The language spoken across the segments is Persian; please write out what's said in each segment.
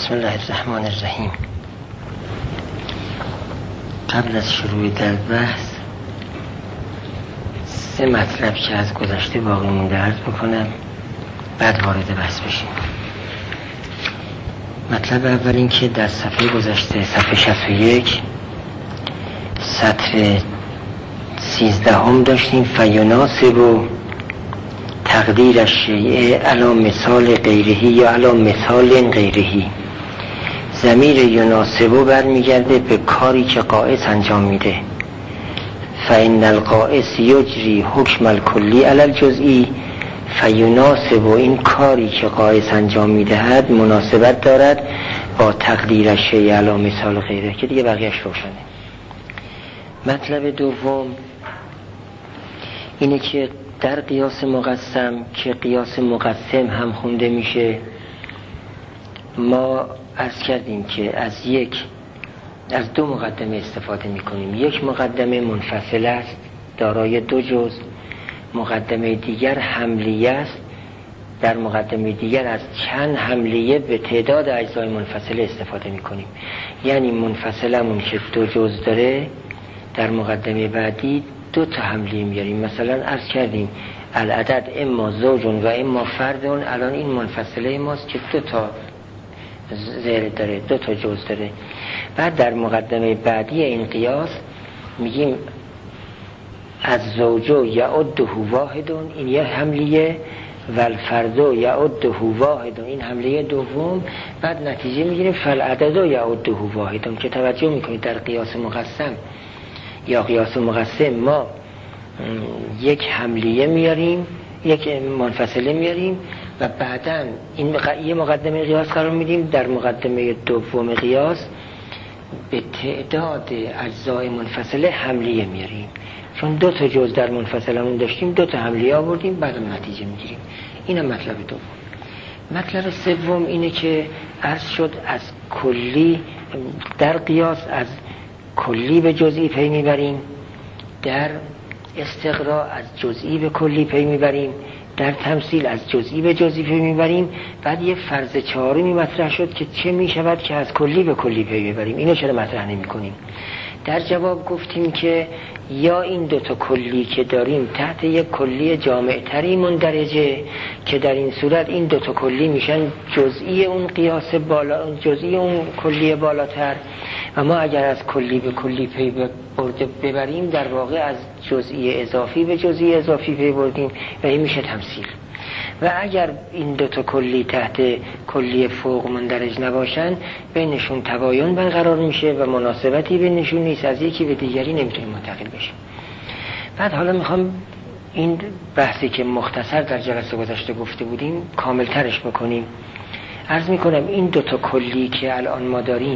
بسم الله الرحمن الرحیم. قبل از شروع در بحث 3 مطلب که از گذشته باقی مونده عرض بکنم، بعد وارد بحث بشیم. مطلب اول این که در صفحه گذشته، صفحه 61 سطر 13 داشتیم فیناسب و تقدیر الشیء علی مثال غیرهی یا علی مثال غیرهی. ضمیر یناسبو برمیگرده به کاری که قائس انجام میده. فإن القائس یجری حکم الکلی علی الجزئی. فیناسبو، این کاری که قائس انجام میدهد مناسبت دارد با تقدیر الشیء علی مثال غیره، که دیگه بقیهش روشنه. مطلب دوم اینه که در قیاس مقسم که قیاس مقسم هم خونده میشه، ما عرض کردیم که از 2 مقدمه استفاده میکنیم. یک مقدمه منفصل است دارای 2 جزء، مقدمه دیگر حملیه است. در مقدمه دیگر از چند حملیه به تعداد اجزای منفصله استفاده میکنیم. یعنی منفصلمون که 2 جزء داره، در مقدمه بعدی 2 تا حملیه میاریم. مثلا عرض کردیم العدد اما زوجون و اما فردون، الان این منفصله ماست که 2 تا زیر داره، 2 تا جزء داره. بعد در مقدمه بعدی این قیاس میگیم از زوجو یعده واحدون، این یه حملیه، و الفردو یعده واحدون، این حملیه دوم. بعد نتیجه میگیریم فالعددو یعده واحدون. که توجه میکنید در قیاس مقسم یا قیاس مقسم ما یک حملیه میاریم، یک منفصله میاریم و بعداً این یه مقدمه قیاس قرار میدیم. در مقدمه دوم قیاس به تعداد اجزای منفصله حملیه میاریم، چون 2 تا جزء در منفصلمون داشتیم، 2 تا حملیه آوردیم، بعدم نتیجه میگیریم. اینم مطلب دوم. مطلب سوم اینه که عرض شد از کلی، در قیاس از کلی به جزئی پی میبریم، در استقراء از جزئی به کلی پی میبریم، در تمثیل از جزئی به جزئی پی میبریم. بعد یه فرض 4می مطرح شد که چه میشود که از کلی به کلی پی میبریم. اینو چرا مطرح نمی کنیم؟ در جواب گفتیم که یا این 2 تا کلی که داریم تحت یک کلی جامع‌تری مندرجه، که در این صورت این 2 تا کلی میشن جزئی اون قیاس بالا، جزئی اون کلی بالاتر. و ما اگر از کلی به کلی پی ببریم، در واقع از جزئی اضافی به جزئی اضافی پی بردیم و این میشه تمثیل. و اگر این 2 تا کلی تحت کلی فوق مندرج نباشن، بینشون تباین برقرار میشه و مناسبتی بینشون نیست، از یکی به دیگری نمیتونیم منتقل بشیم. بعد حالا میخوام این بحثی که مختصر در جلسه گذشته گفته بودیم کامل ترش بکنیم. عرض میکنم این 2 تا کلی که الان ما داریم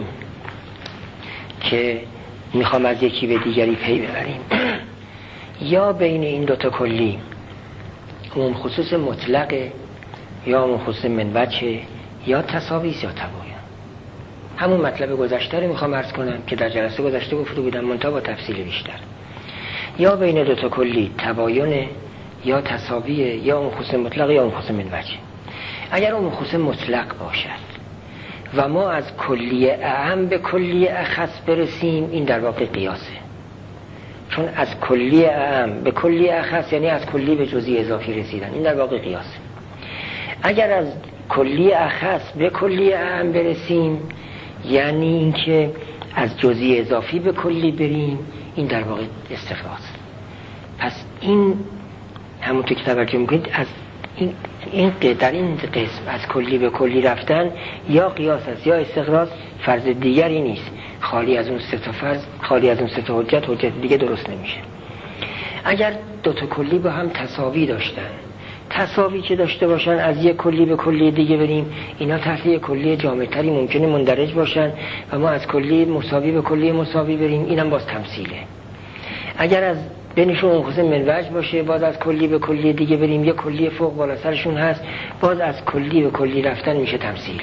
که میخوام از یکی به دیگری پی ببریم، یا بین این 2 تا کلی عموم خصوص مطلقه، یا عموم خصوص من وجه، یا تساویست یا تباین. همون مطلب گذشته رو میخوام عرض کنم که در جلسه گذشته گفته بودم، منتها با تفصیل بیشتر. یا بین 2 تا کلی تباینه، یا تساویه، یا عموم خصوص مطلق، یا عموم خصوص من وجه. اگر عموم خصوص مطلق باشد و ما از کلی اعم به کلی اخص برسیم، این در واقع قیاسه. چون از کلی اعم به کلی اخص یعنی از کلی به جزئی اضافی رسیدن، این در واقع قیاسه. اگر از کلی اخص به کلی اعم برسیم، یعنی اینکه از جزئی اضافی به کلی بریم، این در واقع استقراست. پس این همونطور که توجه میکنید از در این قسم از کلی به کلی رفتن یا قیاس است یا استقراض، فرض دیگری نیست. خالی از اون 3 تا فرض، خالی از اون 3 تا حجت دیگه درست نمیشه. اگر 2 تا کلی با هم تساوی داشتن، تساوی که داشته باشن از یک کلی به کلی دیگه بریم، اینا تحت یک کلی جامع‌تری ممکنه مندرج باشن و ما از کلی مساوی به کلی مساوی بریم، اینم باز تمثیله. اگر از بینشون خصوص منوج باشه، باز از کلی به کلی دیگه بریم، یک کلی فوق بالا سرشون هست، باز از کلی به کلی رفتن میشه تمثیل.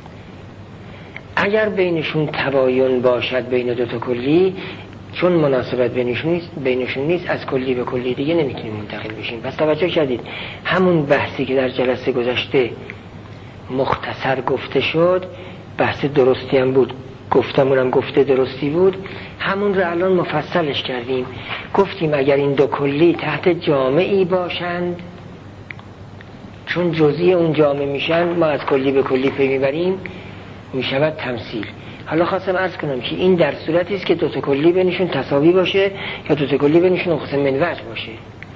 اگر بینشون تباین باشد بین 2 تا کلی، چون مناسبت بینشون نیست از کلی به کلی دیگه نمیتونیم منتقل بشیم. پس توجه کردید همون بحثی که در جلسه گذشته مختصر گفته شد بحث درستی هم بود، گفتمونم گفته درستی بود، همون رو الان مفصلش کردیم. گفتیم اگر این دو کلی تحت جامعی باشند، چون جزئی اون جامع میشن، ما از کلی به کلی پی میبریم، میشود تمثیل. حالا خواستم عرض کنم که این در صورتی است که دو تا کلی بینشون تساوی باشه یا دو تا کلی بینشون انقسام من وجه باشه.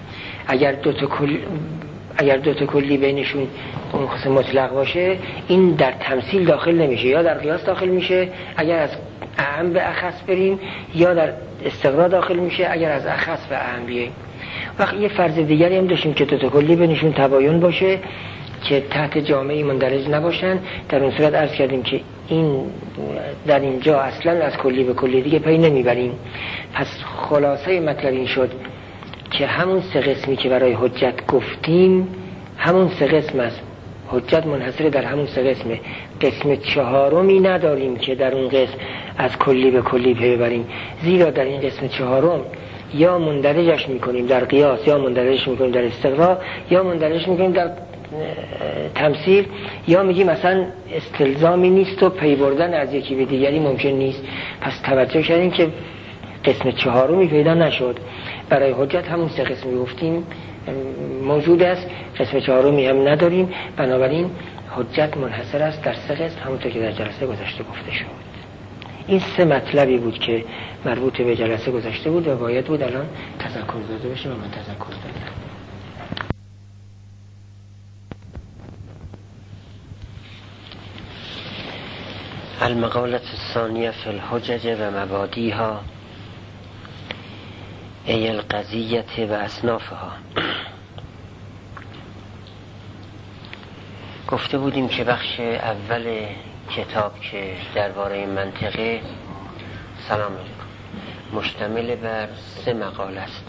اگر دو تا کلی بینشون انقسام مطلق باشه، این در تمثیل داخل نمیشه، یا در قیاس داخل میشه اگر از اعم به اخص بریم، یا در استقرا داخل میشه اگر از اخص به اعم بیاییم. وقت یه فرض دیگری هم داشتیم که دو تا کلی بینشون تباین باشه که تحت جامعی مندرج نباشن. در اون صورت عرض کردیم که این در اینجا اصلا از کلی به کلی دیگه پی نمیبریم. پس خلاصه مطلب این شد که همون سه قسمی که برای حجت گفتیم، همون سه قسم است. حجت منحصر در همون سه قسمه. قسم چهارمی نداریم که در اون قسم از کلی به کلی پی ببریم، زیرا در این قسم چهارم یا مندرجش میکنیم در قیاس، یا مندرجش میکنیم در استقرا، یا مندرجش میکنیم در تمثیل، یا میگیم مثلا استلزامی نیست و پی بردن از یکی به دیگری ممکن نیست. پس توجه کردیم که قسم چهارمی پیدا نشد. برای حجت همون سه قسمی گفتیم موجود است، قسم چهارمی هم نداریم. بنابراین حجت منحصر است در سه قسم، همونطور که در جلسه گذشته گفته شد. این سه مطلبی بود که مربوط به جلسه گذشته بود و باید بود الان تذکر داده بشه و من تذکر دادم. المقالة الثانية في الحجج و مبادیها ای القضیة و اصنافها. گفته بودیم که بخش اول کتاب که درباره منطقه، سلام علیکم، مشتمل بر 3 مقاله است.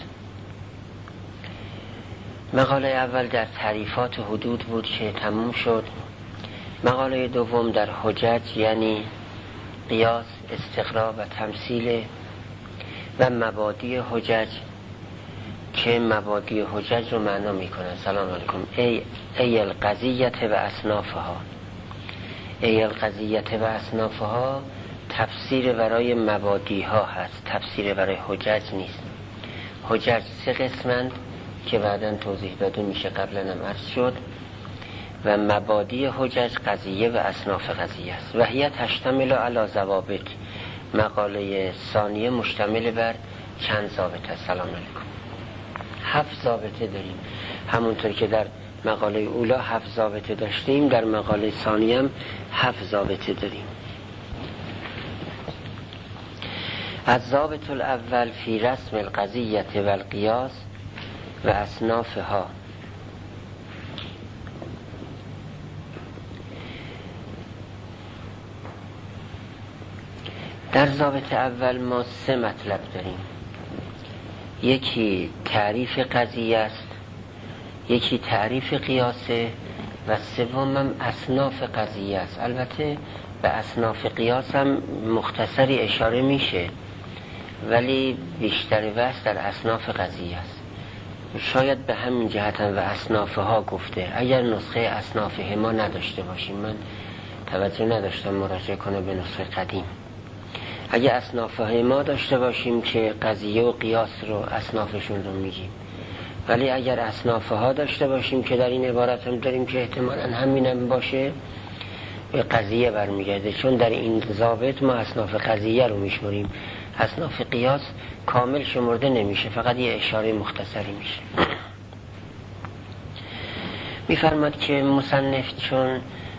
مقاله اول در تعریفات حدود بود که تموم شد. مقاله دوم در حجج یعنی قیاس، استقرا و تمثیل و مبادی حجج که مبادی حجج رو معنا میکنه. سلام علیکم. ای القضیة و اصنافها. ای القضیة و اصنافها تفسیر برای مبادی ها هست، تفسیر برای حجج نیست. حجج 3 قسمند که بعداً توضیح داده میشه، قبلا هم عرض شد. و مبادی حجج قضیه و اصناف قضیه است. و هی تشتمل علی ضوابط. مقاله ثانیه مشتمل بر چند ضابطه. سلام علیکم. 7 ضابطه داریم. همونطور که در مقاله اولا 7 ضابطه داشتیم، در مقاله ثانیه هم 7 ضابطه داریم. از ضابط الاول فی رسم القضیة و القیاس و اصنافها. در ضابط اول ما 3 مطلب داریم. یکی تعریف قضیه است، یکی تعریف قیاسه و سومم اصناف قضیه است. البته به اصناف قیاس هم مختصری اشاره میشه، ولی بیشتر بحث در اصناف قضیه است. شاید به همین جهت هم و اصنافها گفته. اگر نسخه اصنافه ما نداشته باشیم، من توجه نداشتم مراجعه کنه به نسخه قدیم. اگه اصنافه ما داشته باشیم که قضیه و قیاس رو اصنافشون رو میگیم، ولی اگر اصنافه ها داشته باشیم که در این عبارت هم داریم که احتمالاً همینم باشه، به قضیه برمیگرده، چون در این ضابط ما اصناف قضیه رو میشماریم. اصناف قیاس کامل شمرده نمیشه، فقط یه اشاره مختصری میشه. میفرماد که مصنف چون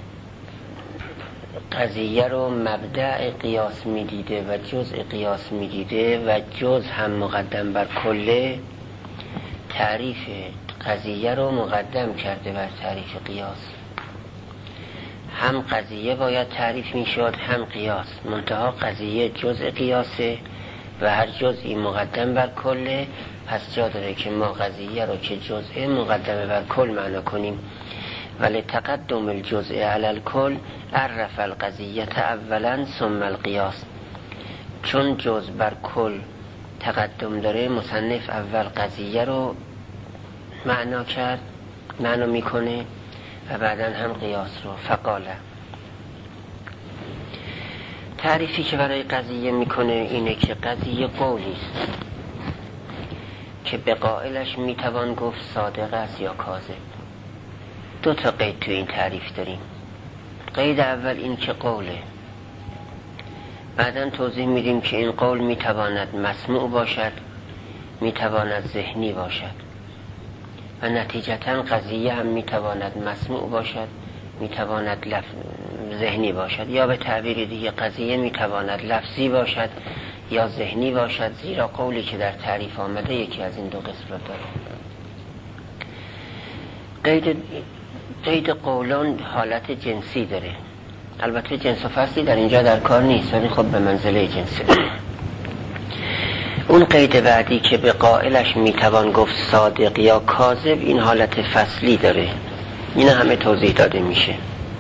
قضیه رو مبدأ قیاس میدیده و جزء قیاس میدیده و جزء هم مقدم بر کله، تعریف قضیه رو مقدم کرده بر تعریف قیاس. هم قضیه باید تعریف میشد هم قیاس، منتها قضیه جزء قیاسه و هر جزئی مقدم بر کله. پس جا داره که ما قضیه رو که جزء مقدم بر کل معنا کنیم. ولی تقدم الجزء علی الکل عرف القضیه اولا ثم القیاس. چون جزء بر کل تقدم داره، مصنف اول قضیه رو معنا میکنه و بعدا هم قیاس رو. فقاله تعریفی که برای قضیه میکنه اینه که قضیه قولی است که به قائلش میتوان گفت صادق است یا کاذب. دو تا قید تو این تعریف داریم. قید اول این که قوله، بعداً توضیح میدیم که این قول میتواند مسموع باشد، میتواند ذهنی باشد و نتیجتاً قضیه هم میتواند مسموع باشد، میتواند ذهنی باشد، یا به تعبیر دیگه قضیه میتواند لفظی باشد یا ذهنی باشد، زیرا قولی که در تعریف آمده یکی از این دو قسم را داره. قید قولان حالت جنسی داره. البته جنس و فصلی در اینجا در کار نیست، ولی خب به منزله جنسی داره. اون قید بعدی که به قائلش میتوان گفت صادق یا کاذب، این حالت فصلی داره. این همه توضیح داده میشه.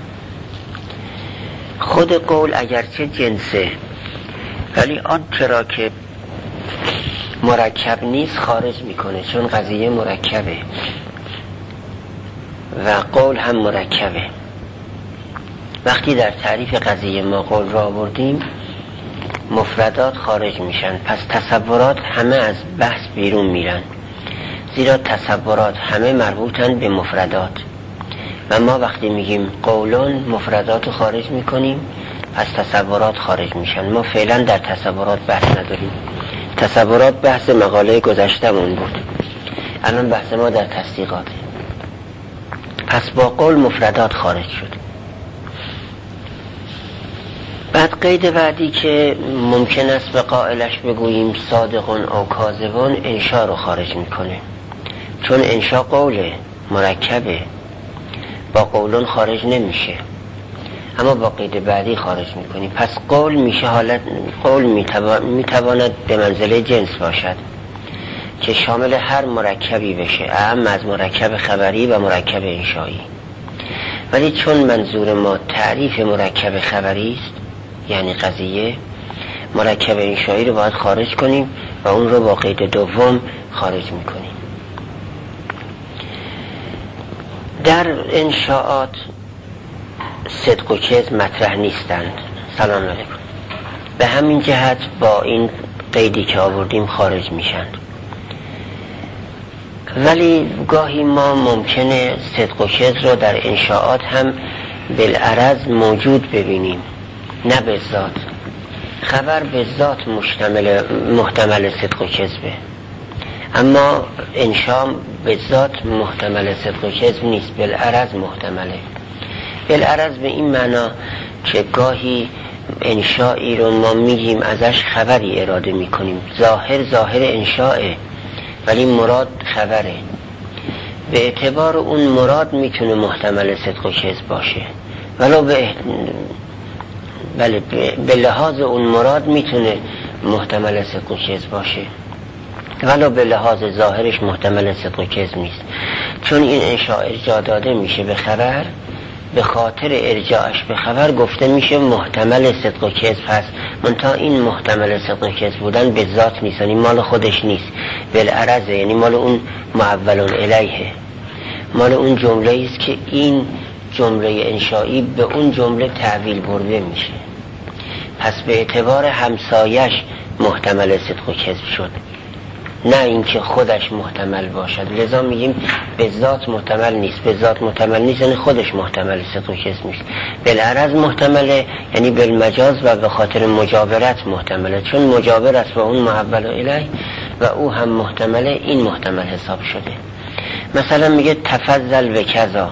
خود قول اگرچه جنسه، ولی آنچه را که مرکب نیست خارج میکنه، چون قضیه مرکبه و قول هم مرکبه. وقتی در تعریف قضیه ما قول را آوردیم، مفردات خارج میشن، پس تصورات همه از بحث بیرون میرن، زیرا تصورات همه مربوطن به مفردات و ما وقتی میگیم قولون مفردات رو خارج میکنیم، پس تصورات خارج میشن. ما فعلا در تصورات بحث نداریم. تصورات بحث مقاله گذشتمون بود، الان بحث ما در تصدیقاته. پس با قول مفردات خارج شد. بعد قید بعدی که ممکن است به قائلش بگوییم صادقون او کاذبون، انشا رو خارج میکنه، چون انشا قوله مرکبه، با قولون خارج نمیشه، اما با قید بعدی خارج میکنیم. پس قول میشه حالت قول میتواند به منزله جنس باشد که شامل هر مرکبی بشه، اهم از مرکب خبری و مرکب انشایی. ولی چون منظور ما تعریف مرکب خبری است، یعنی قضیه، مرکب انشایی رو باید خارج کنیم و اون رو با قید دوم خارج میکنیم. در انشاءات صدق و کذب مطرح نیستند. سلام علیکم. به همین جهت با این قیدی که آوردیم خارج میشند. ولی گاهی ما ممکنه صدق و کذب رو در انشاءات هم بالعرض موجود ببینیم، نه به ذات. خبر به ذات محتمل صدق و کذبه، اما انشاء به ذات محتمل صدق و کذب نیست، بالعرض محتمله. بالعرض به این معنا که گاهی انشایی رو ما میگیم ازش خبری اراده میکنیم، ظاهر انشاءه ولی مراد خبره. به اعتبار اون مراد میتونه محتمل صدق و کذب باشه، ولو به لحاظ اون مراد میتونه محتمل صدق و کذب باشه، ولو به لحاظ ظاهرش محتمل صدق و کذب نیست. چون این انشاء ارجاع داده میشه به خبر، به خاطر ارجاعش به خبر گفته میشه محتمل صدق و کذب هست. منتها این محتمل صدق و کذب بودن به ذات نیست، یعنی مال خودش نیست، بالعرض، یعنی مال اون معولون الیه، مال اون جمله است که این جمله انشایی به اون جمله تعویل برده میشه. پس به اعتبار همسایش محتمل صدق و کذب شد، نه اینکه خودش محتمل باشد. لذا میگیم به ذات محتمل نیست. به ذات محتمل نیست یعنی خودش محتمل صدق و کذب نیست. بالعرض محتمله، یعنی بالمجاز و به خاطر مجاورت محتمله، چون مجاور است و اون محول الیه و او هم محتمله، این محتمل حساب شده. مثلا میگه تفضل به کذا،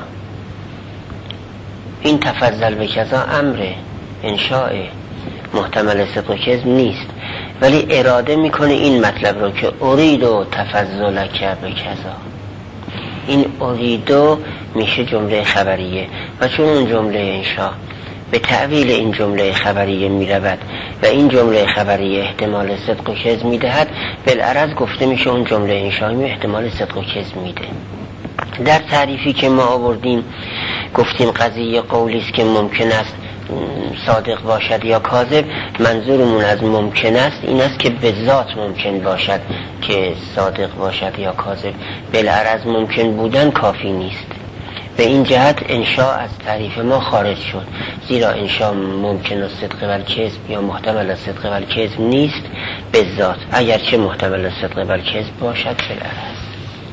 این تفضل به کذا امره، انشاء، محتمل صدق و کذب نیست، ولی اراده میکنه این مطلب رو که اریدو تفضلک به کذا. این اریدو میشه جمله خبریه و چون اون جمله انشاء به تعویل این جمله خبریه میرود و این جمله خبریه احتمال صدق و کذب میدهد، بالعرض گفته میشه اون جمله انشایی احتمال صدق و کذب میده. در تعریفی که ما آوردیم گفتیم قضیه قولی است که ممکن است صادق باشد یا کاذب. منظورمون از ممکن است این است که به ذات ممکن باشد که صادق باشد یا کاذب. بالعرض ممکن بودن کافی نیست. به این جهت انشاء از تعریف ما خارج شد، زیرا انشاء ممکن است صدق و الکذب یا محتمل است صدق و الکذب نیست به ذات، اگرچه محتمل است صدق و الکذب باشد بالعرض.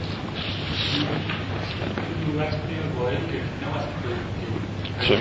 چرا؟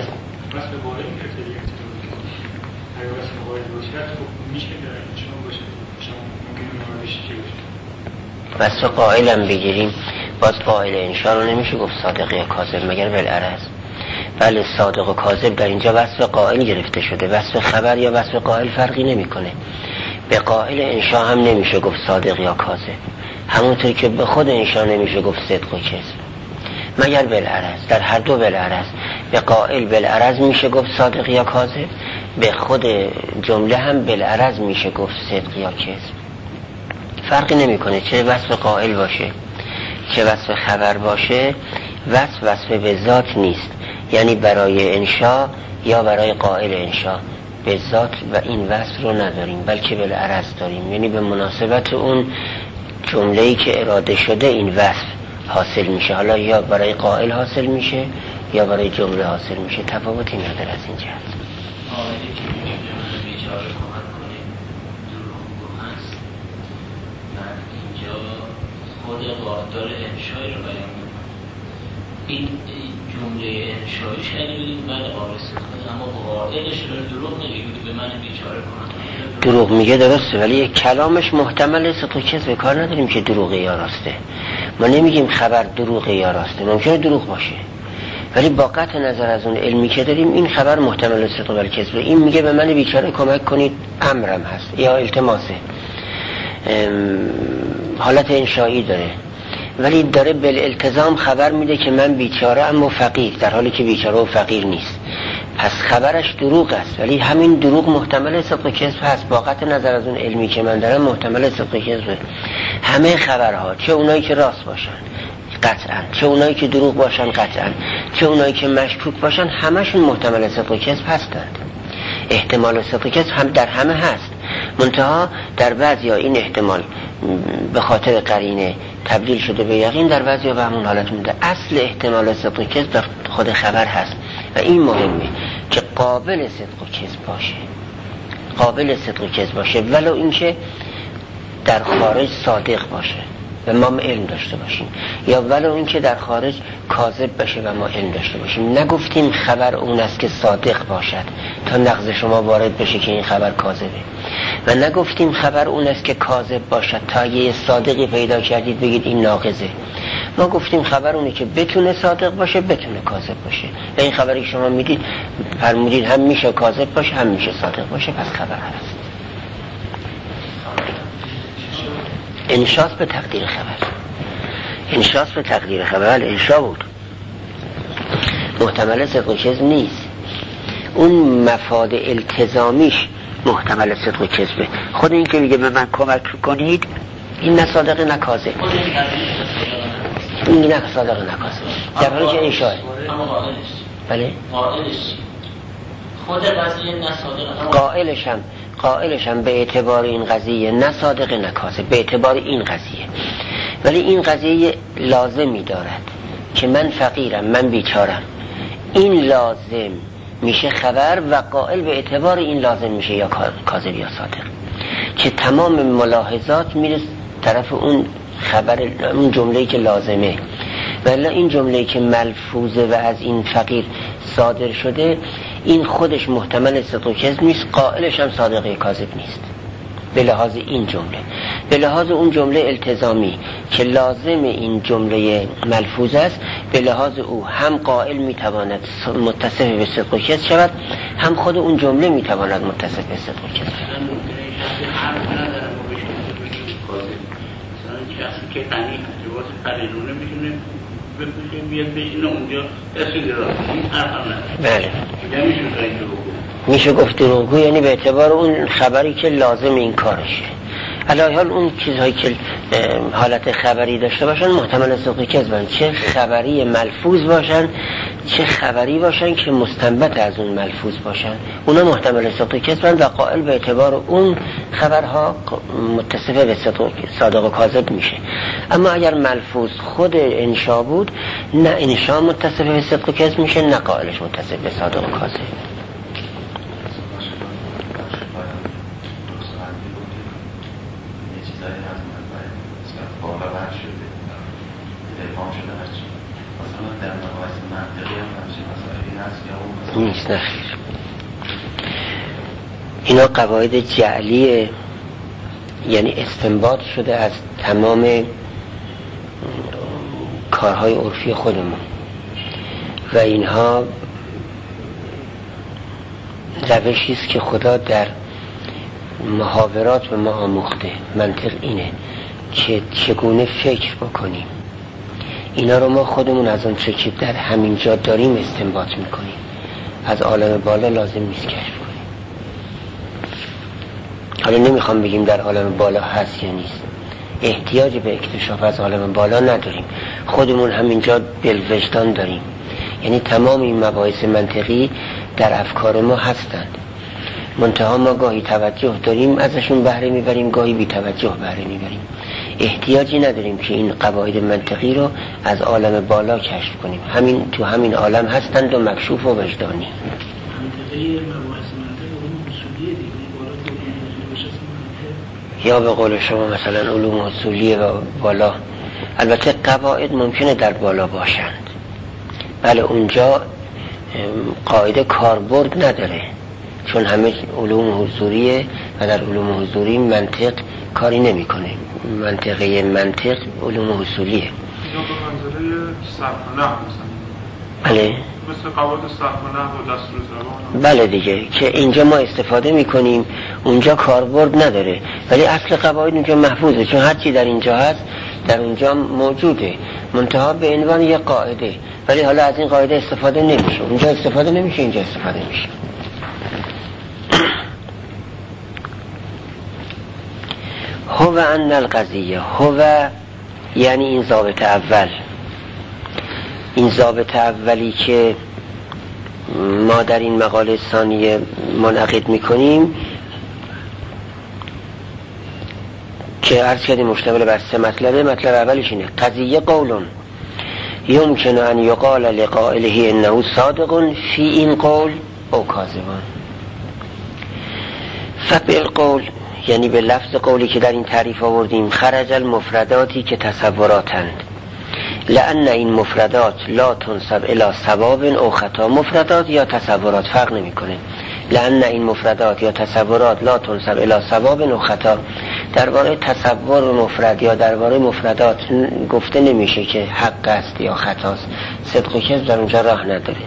وصف قائلم بگیریم، باز قائل انشاء رو نمیشه گفت صادق یا کاذب مگر بالعرض. بله صادق و کاذب در اینجا وصف قائل گرفته شده، وصف خبر یا وصف قائل فرقی نمیکنه. به قائل انشاء هم نمیشه گفت صادق یا کاذب، همونطور که به خود انشاء نمیشه گفت صدق و کذب مگر بالعرض. در هر دو بالعرض، به قائل بالعرض میشه گفت صادق یا کاذب، به خود جمله هم بالعرض میشه گفت صدق یا کذب. فرقی نمیکنه چه وصف قائل باشه چه وصف خبر باشه، وصف به ذات نیست، یعنی برای انشاء یا برای قائل انشاء به ذات و این وصف رو نداریم، بلکه بالعرض داریم، یعنی به مناسبت اون جمله‌ای که اراده شده این وصف حاصل میشه، حالا یا برای قائل حاصل میشه یا برای جمله حاصل میشه، تفاوتی نداره از این جهت. قائلی که بیچاره کمک کنه دروغگو هست و اینجا خود داره انشایی رو بیان میکنه، این جمله انشایی شده بودیم بعد قابل صدقه، اما قائلش رو دروغ نمیگه به من بیچاره کمک کنه. دروغ میگه درسته، ولی کلامش محتمل صدق و کذب، کار نداریم که دروغه یا راسته. ما نمیگیم خبر دروغه یا راسته، ممکنه دروغ باشه، ولی با قطع نظر از اون علمی که داریم این خبر محتمل صدق و کذب. این میگه به من بیچاره کمک کنید، امرم هست یا التماسه، حالت انشایی داره، ولی داره بالالتزام خبر میده که من بیچاره اما فقیر، در حالی که بیچاره و فقیر نیست. پس خبرش دروغ است، ولی همین دروغ محتمل صدق و کذب هست. با قطع نظر از اون علمی که من دارم محتمل صدق و کذب. همه خبرها، چه اونایی که راست باشن قطعا، چه اونایی که دروغ باشن قطعا، چه اونایی که مشکوک باشن، همشون محتمل صدق و کذب هستند. احتمال صدق و کذب هم در همه هست، منتها در بعضیا این احتمال به خاطر قرینه تبدیل شده به یقین، در بعضیا به همون حالت مونده. اصل احتمال صدق و کذب در خود خبر هست و این مهمه که قابل صدق و کذب باشه، قابل صدق و کذب باشه، ولو اینکه در خارج صادق باشه و ما علم داشته باشیم، یا ولو اینکه در خارج کاذب باشه و ما علم داشته باشیم. نگفتیم خبر اون است که صادق باشد تا نقض شما وارد بشه که این خبر کاذبه، و نگفتیم خبر اون است که کاذب باشد تا یه صادقی پیدا کردید بگید این ناقضه. ما گفتیم خبر اونه که بتونه صادق باشه بتونه کاذب باشه، و این خبری که شما میدید فرمودید هم میشه کاذب باشه هم میشه صادق باشه، پس خبر هست. انشاء به تقدیر خبر، انشاء به تقدیر خبر، انشاء بود، محتمل صدق و کذب نیست. اون مفاد التزامیش محتمل صدق و کذبه. خود این که میگه به من کمک کنید، این نه صادق نه کاذب، این نه صادق نه کاذب، در حالی که انشاء. بله خود قضیه نه صادق، قائلش هم به اعتبار این قضیه نه صادق نه کاذب، به اعتبار این قضیه، ولی این قضیه لازمی دارد که من فقیرم، من بیچارم. این لازم میشه خبر و قائل به اعتبار این لازم میشه یا کاذب یا صادق، که تمام ملاحظات میره طرف اون خبر، اون جمله‌ای که لازمه، ولی این جمله‌ای که ملفوظه و از این فقیر صادر شده این خودش محتمل صدق و کذب نیست، قائلش هم صادق یا کاذب نیست به لحاظ این جمله. به لحاظ اون جمله التزامی که لازم این جمله ملفوظ است، به لحاظ او هم قائل میتواند متصف به صدق و کذب شود، هم خود اون جمله میتواند متصف به صدق و کذب شود. شخصی که غنی لباس پریدونه میتونه بپوشه بیاد بشینه اونجا دست دراز، این حرف هم نداره. بله نمیشه این دروغگو، میشه گفت دروغگو، یعنی به اعتبار اون خبری که لازم این کارشه. علاوه حال اون چیزهایی که حالت خبری داشته باشن محتمل صدق کذبن، چه خبری ملفوظ باشن چه خبری باشن که مستنبط از اون ملفوظ باشن، اونا محتمل صدق کذبن و قائل به اعتبار اون خبرها متصفه به صادق و کاذب میشه. اما اگر ملفوظ خود انشا بود، نه انشا متصفه به صدق و کذب میشه، نه قائلش متصفه به صادق و کاذب. نیست نخیر. اینا قواعد جعلیه، یعنی استنباط شده از تمام کارهای عرفی خودمون و اینها روشی است که خدا در محاورات به ما آموخته. منطق اینه که چگونه فکر بکنیم. اینا رو ما خودمون از اون چه که در همین جا داریم استنباط میکنیم، از عالم بالا لازم نیست کشف کنیم. حالا نمیخوام بگیم در عالم بالا هست یا نیست، احتیاج به اکتشاف از عالم بالا نداریم، خودمون همینجا بالوجدان داریم. یعنی تمام این مباحث منطقی در افکار ما هستند، منتها ما گاهی توجه داریم ازشون بهره میبریم، گاهی بی توجه بهره میبریم. احتیاجی نداریم که این قواعد منطقی رو از عالم بالا کشف کنیم، همین تو همین عالم هستند و مکشوف و وجدانی. منطقی مباحث منطق علوم اصولیه دیگه، یا به قول شما مثلا علوم اصولیه و بالا. البته قواعد ممکنه در بالا باشند، بله اونجا قاعده کاربرد نداره، چون همه علوم حضوریه و در علوم حضوری منطق کاری نمیکنه. منطقه منطق علوم اصولیه. یا به منظره صرف و نحو مثلا. بله مثل قواعد صرف و نحو و دستور زبان. بله دیگه، که اینجا ما استفاده میکنیم، اونجا کاربرد نداره، ولی اصل قواعد اونجا محفوظه، چون هر چی در اینجا هست در اونجا موجوده، منتها به عنوان یک قاعده، ولی حالا از این قاعده استفاده نمیشه، اونجا استفاده نمیشه، اینجا استفاده میشه. هو ان القضیه، هو یعنی این ضابط اول، این ضابط اولی که ما در این مقاله ثانیه منعقد میکنیم که عرض کردیم مشتمل بر 3 مطلبه. مطلب اولش اینه: قضیه قولون یمکن ان یقال لقائله انه صادق فی این قول او کاذبان. فبالقول یعنی به لفظ قولی که در این تعریف آوردیم، خرج المفرداتی که تصوراتند، لأن این مفردات لا تنسب الی ثواب او خطا. مفردات یا تصورات فرق نمی کنه. لأن این مفردات یا تصورات لا تنسب الی ثواب او خطا. درباره تصور مفرد یا درباره مفردات گفته نمیشه که حق است یا خطاست، صدق و کذب در اونجا راه نداره،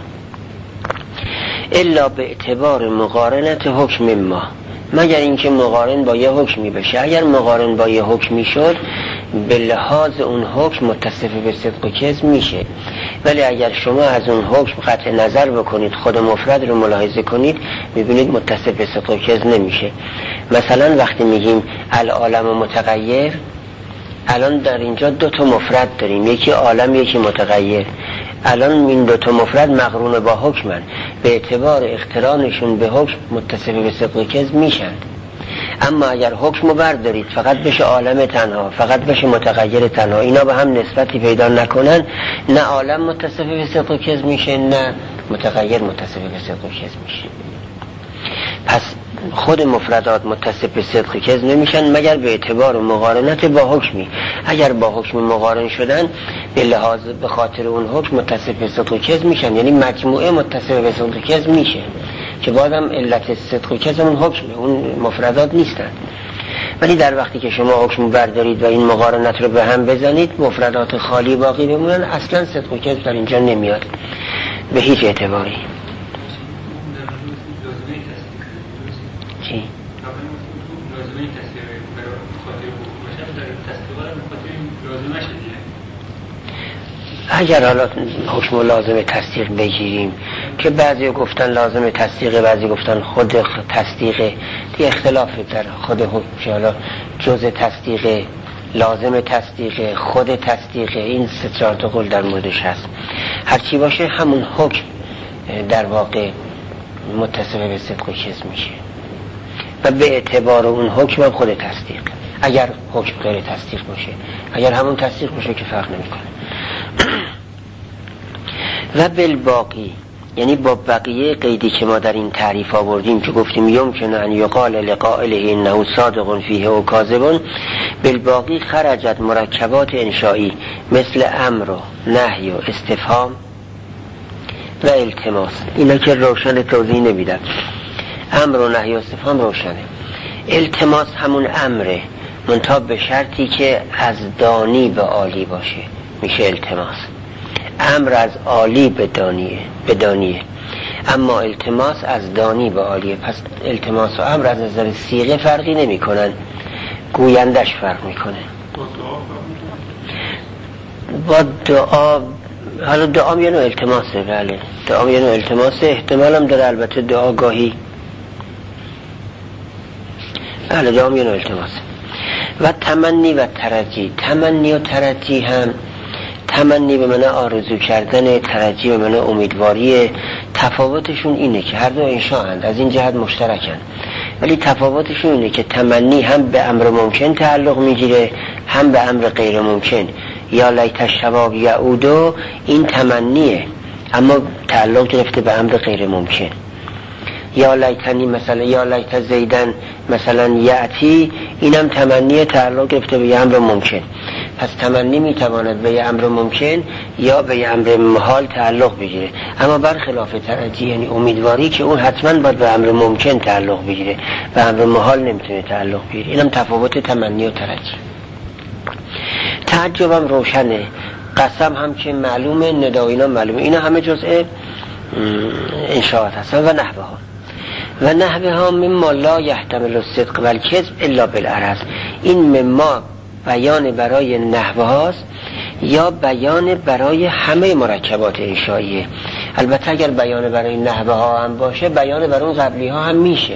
الا به اعتبار مقارنت حکم ما، مگر اینکه مقارن با یه حکمی بشه. اگر مقارن با یه حکمی شد، به لحاظ اون حکم متصف به صدق و کذب میشه، ولی اگر شما از اون حکم قطع نظر بکنید، خود مفرد رو ملاحظه کنید، میبینید متصف به صدق و کذب نمیشه. مثلا وقتی میگیم العالم متغیر، الان در اینجا 2 مفرد داریم، یکی عالم یکی متغیر. الان این 2 مفرد مقرون با حکمن، به اعتبار اقترانشون به حکم متصف به صدق و کذب میشن. اما اگر حکمو بردارید فقط بشه عالم تنها، فقط بشه متغیر تنها، اینا به هم نسبتی پیدا نکنن، نه عالم متصف به صدق و کذب میشه، نه متغیر متصف به صدق و کذب میشه. پس خود مفردات متصف به صدق و کذب نمیشن مگر به اعتبار مقارنت با حکمی. اگر با حکم مقارن شدن، به لحاظ به خاطر اون حکم متصف به صدق و کذب میشن، یعنی مجموعه متصف به صدق و کذب میشه، که بعدم علت صدق و کذب اون حکمه، اون مفردات نیستن. ولی در وقتی که شما حکم بردارید و این مقارنت رو به هم بزنید، مفردات خالی باقی بمونن، اصلا صدق و کذب در اینجا نمیاد به هیچ اعتباری. چی؟ اگر حالا حکم لازم تصدیق بگیریم که بعضی گفتن لازم تصدیق، بعضی گفتن خود تصدیق، دی اختلاف در خود حکم، حالا جزء تصدیق، لازم تصدیق، خود تصدیق، این 3-4 قول در موردش هست. هرچی باشه همون حکم در واقع متصف به صدق و کذب میشه و به اعتبار اون حکم هم خود تصدیق، اگر حکم غیر تصدیق باشه. اگر همون تصدیق باشه که فرق نمیکنه. و بالباقی، یعنی با بقیه قیدی که ما در این تعریف آوردیم که گفتیم یمکن ان یقال لقائله انه صادق فیه و کاذب، بالباقی خرجت مرکبات انشایی مثل امر و نهی و استفهام و التماس. اینا که روشن توضیح نمیدم. امر و نهی و استفهام روشنه. التماس همون امره، منتها به شرطی که از دانی به عالی باشه میشه التماس. امر از عالی به دانیه، اما التماس از دانی به عالیه. پس التماس و امر از نظر صیغه فرقی نمی کنن، گویندش فرق میکنه. با دعا، حالا دعا یه نوع التماسه. بله دعا یه نوع التماسه، احتمال هم داره البته دعا گاهی. بله دعا یه نوع التماسه. و تمنی و ترجی. تمنی و ترجی هم، تمنی به معنی آرزو کردن، ترجی به معنی امیدواری. تفاوتشون اینه که هر دو انشاء هست، از این جهت مشترکن، ولی تفاوتشون اینه که تمنی هم به امر ممکن تعلق میگیره هم به امر غیر ممکن. یا لیت الشباب یعودو، این تمنیه اما تعلق گرفته به امر غیر ممکن. یا لیتنی مثلا، یا لیت زیدن مثلا یعتی، اینم تمنی تعلق گرفته به امر ممکن. پس تمنی میتواند به امر ممکن یا به امر محال تعلق بگیره، اما برخلاف ترجی یعنی امیدواری که اون حتما باید به امر ممکن تعلق بگیره، به امر محال نمیتونه تعلق بگیره. اینم تفاوت تمنی و ترجی. تعجبم روشنه، قسم هم که معلومه، ندا اینا معلومه، اینا همه جزء انشاءات هستن. و نحوه ها، و نحوه ها مما لا یحتمل الصدق و الکذب الا بالعرض. این مما بیان برای نحوه هاست یا بیان برای همه مرکبات انشائیه. البته اگر بیان برای نحوه ها هم باشه، بیان برای اون قبلی ها هم میشه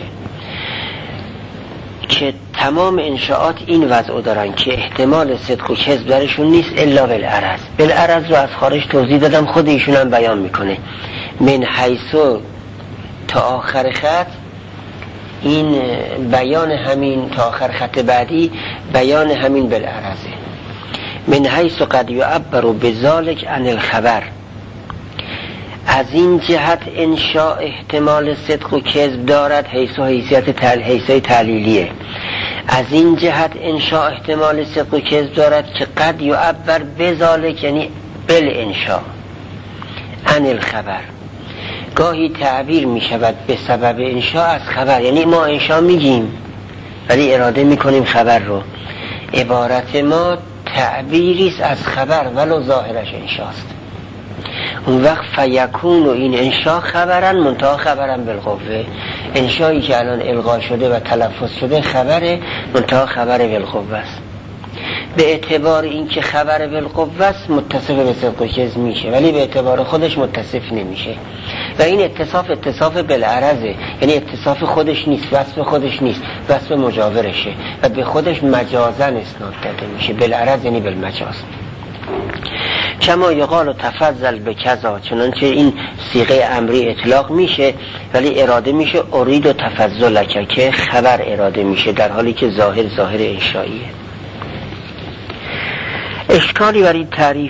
که تمام انشاءات این وضع دارن که احتمال صدق و کذب درشون نیست الا بالعرض. بالعرض رو از خارج توضیح دادم، خود ایشون هم بیان میکنه. من حیثو تا آخر خط، این بیان همین تا آخر خط بعدی بیان همین بالعرضه. من حیث قد یعبر بذلک عن الخبر، از این جهت انشاء احتمال صدق و کذب دارد، حیث و حیثیت حیثای تعلیلیه. از این جهت انشاء احتمال صدق و کذب دارد که قد یعبر بذلک یعنی بالانشاء عن الخبر، گاهی تعبیر می شود به سبب انشاء از خبر، یعنی ما انشاء میگیم ولی اراده میکنیم خبر رو. عبارت ما تعبیریست از خبر ولو ظاهرش انشاست. اون وقت فیکون و این انشاء خبرن، منتها خبرن بالقوه. انشایی که الان القا شده و تلفظ شده خبره، منتها خبر بالقوه است. به اعتبار این که خبر بالقوه است متصف به صدق و کذب میشه، ولی به اعتبار خودش متصف نمیشه. و این اتصاف بالعرضه، یعنی اتصاف خودش نیست، وصف خودش نیست، وصف مجاورشه و به خودش مجازن اسناد داده میشه. بالعرض یعنی بالمجاز. کما یقال تفضل به کذا، چنانچه این صیغه امری اطلاق میشه ولی اراده میشه ارید و تفضلک، که خبر اراده میشه در حالی که ظاهر انشائیه. اشکالی بر این تعریف؟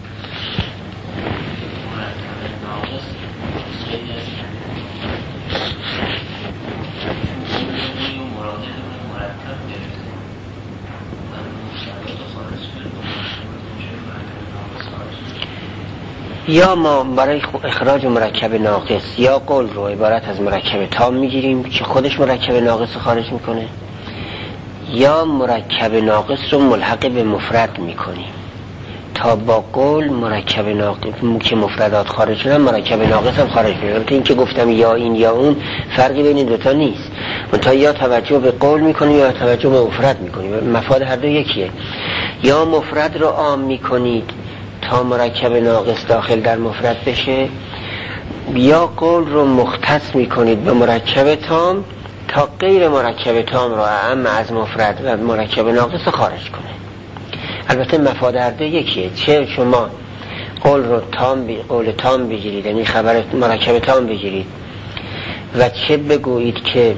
یا ما برای اخراج مرکب ناقص یا قول رو عبارت از مرکب تام میگیریم که خودش مرکب ناقص خارج میکنه، یا مرکب ناقص رو ملحق به مفرد میکنیم تا با قول مرکب ناقص که مفردات خارج شدن مرکب ناقص هم خارج میشه. البته این که گفتم یا این یا اون فرقی بین این دوتا نیست، منتها یا توجه به قول میکنیم یا توجه به مفرد میکنیم، مفاد هر دو یکیه. یا مفرد رو عام میکنید تا مرکب ناقص داخل در مفرد بشه، یا قول رو مختص میکنید به مرکب تام تا غیر مرکب تام رو اعم از مفرد و مرکب ناقص خارج کنه. البته مفاد هر دو یکیه، چه شما قول رو قول تام بگیرید، یعنی خبر مرکب تام بگیرید، و چه بگویید که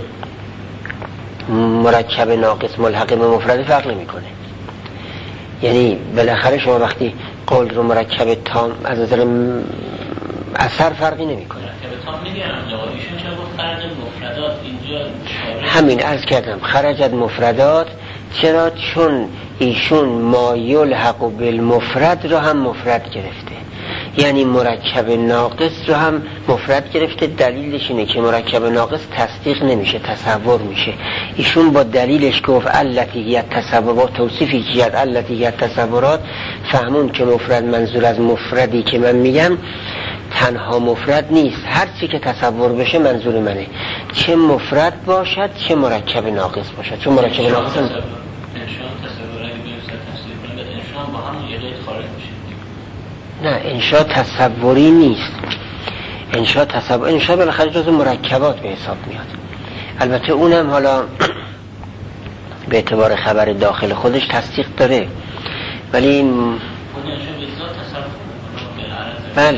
مرکب ناقص ملحق به مفرد، فرق نمیکنه. یعنی بالاخره شما وقتی قول رو مرکب تام از نظر اثر فرقی نمیکنه. مرکب تام میگن ایشون چرا گفت خرج مفردات؟ اینجا همین عرض کردم خرجت مفردات. چرا؟ چون ایشون ما یلحق بالمفرد رو هم مفرد گرفته، یعنی مرکب ناقص رو هم مفرد گرفته. دلیلش اینه که مرکب ناقص تصدیق نمیشه، تصور میشه. ایشون با دلیلش گفت التیه تصورات، توصیفی که کرد التیه تصورات، فهمون که مفرد منظور از مفردی که من میگم تنها مفرد نیست، هر چی که تصور بشه منظور منه، چه مفرد باشد چه مرکب ناقص باشد. چون مرکب ناقص هم با هم یه قید خارج میشه. نه، انشاء تصوری نیست. انشاء بالاخره جز مرکبات به حساب میاد. البته اونم حالا به اعتبار خبر داخل خودش تصدیق داره، ولی بله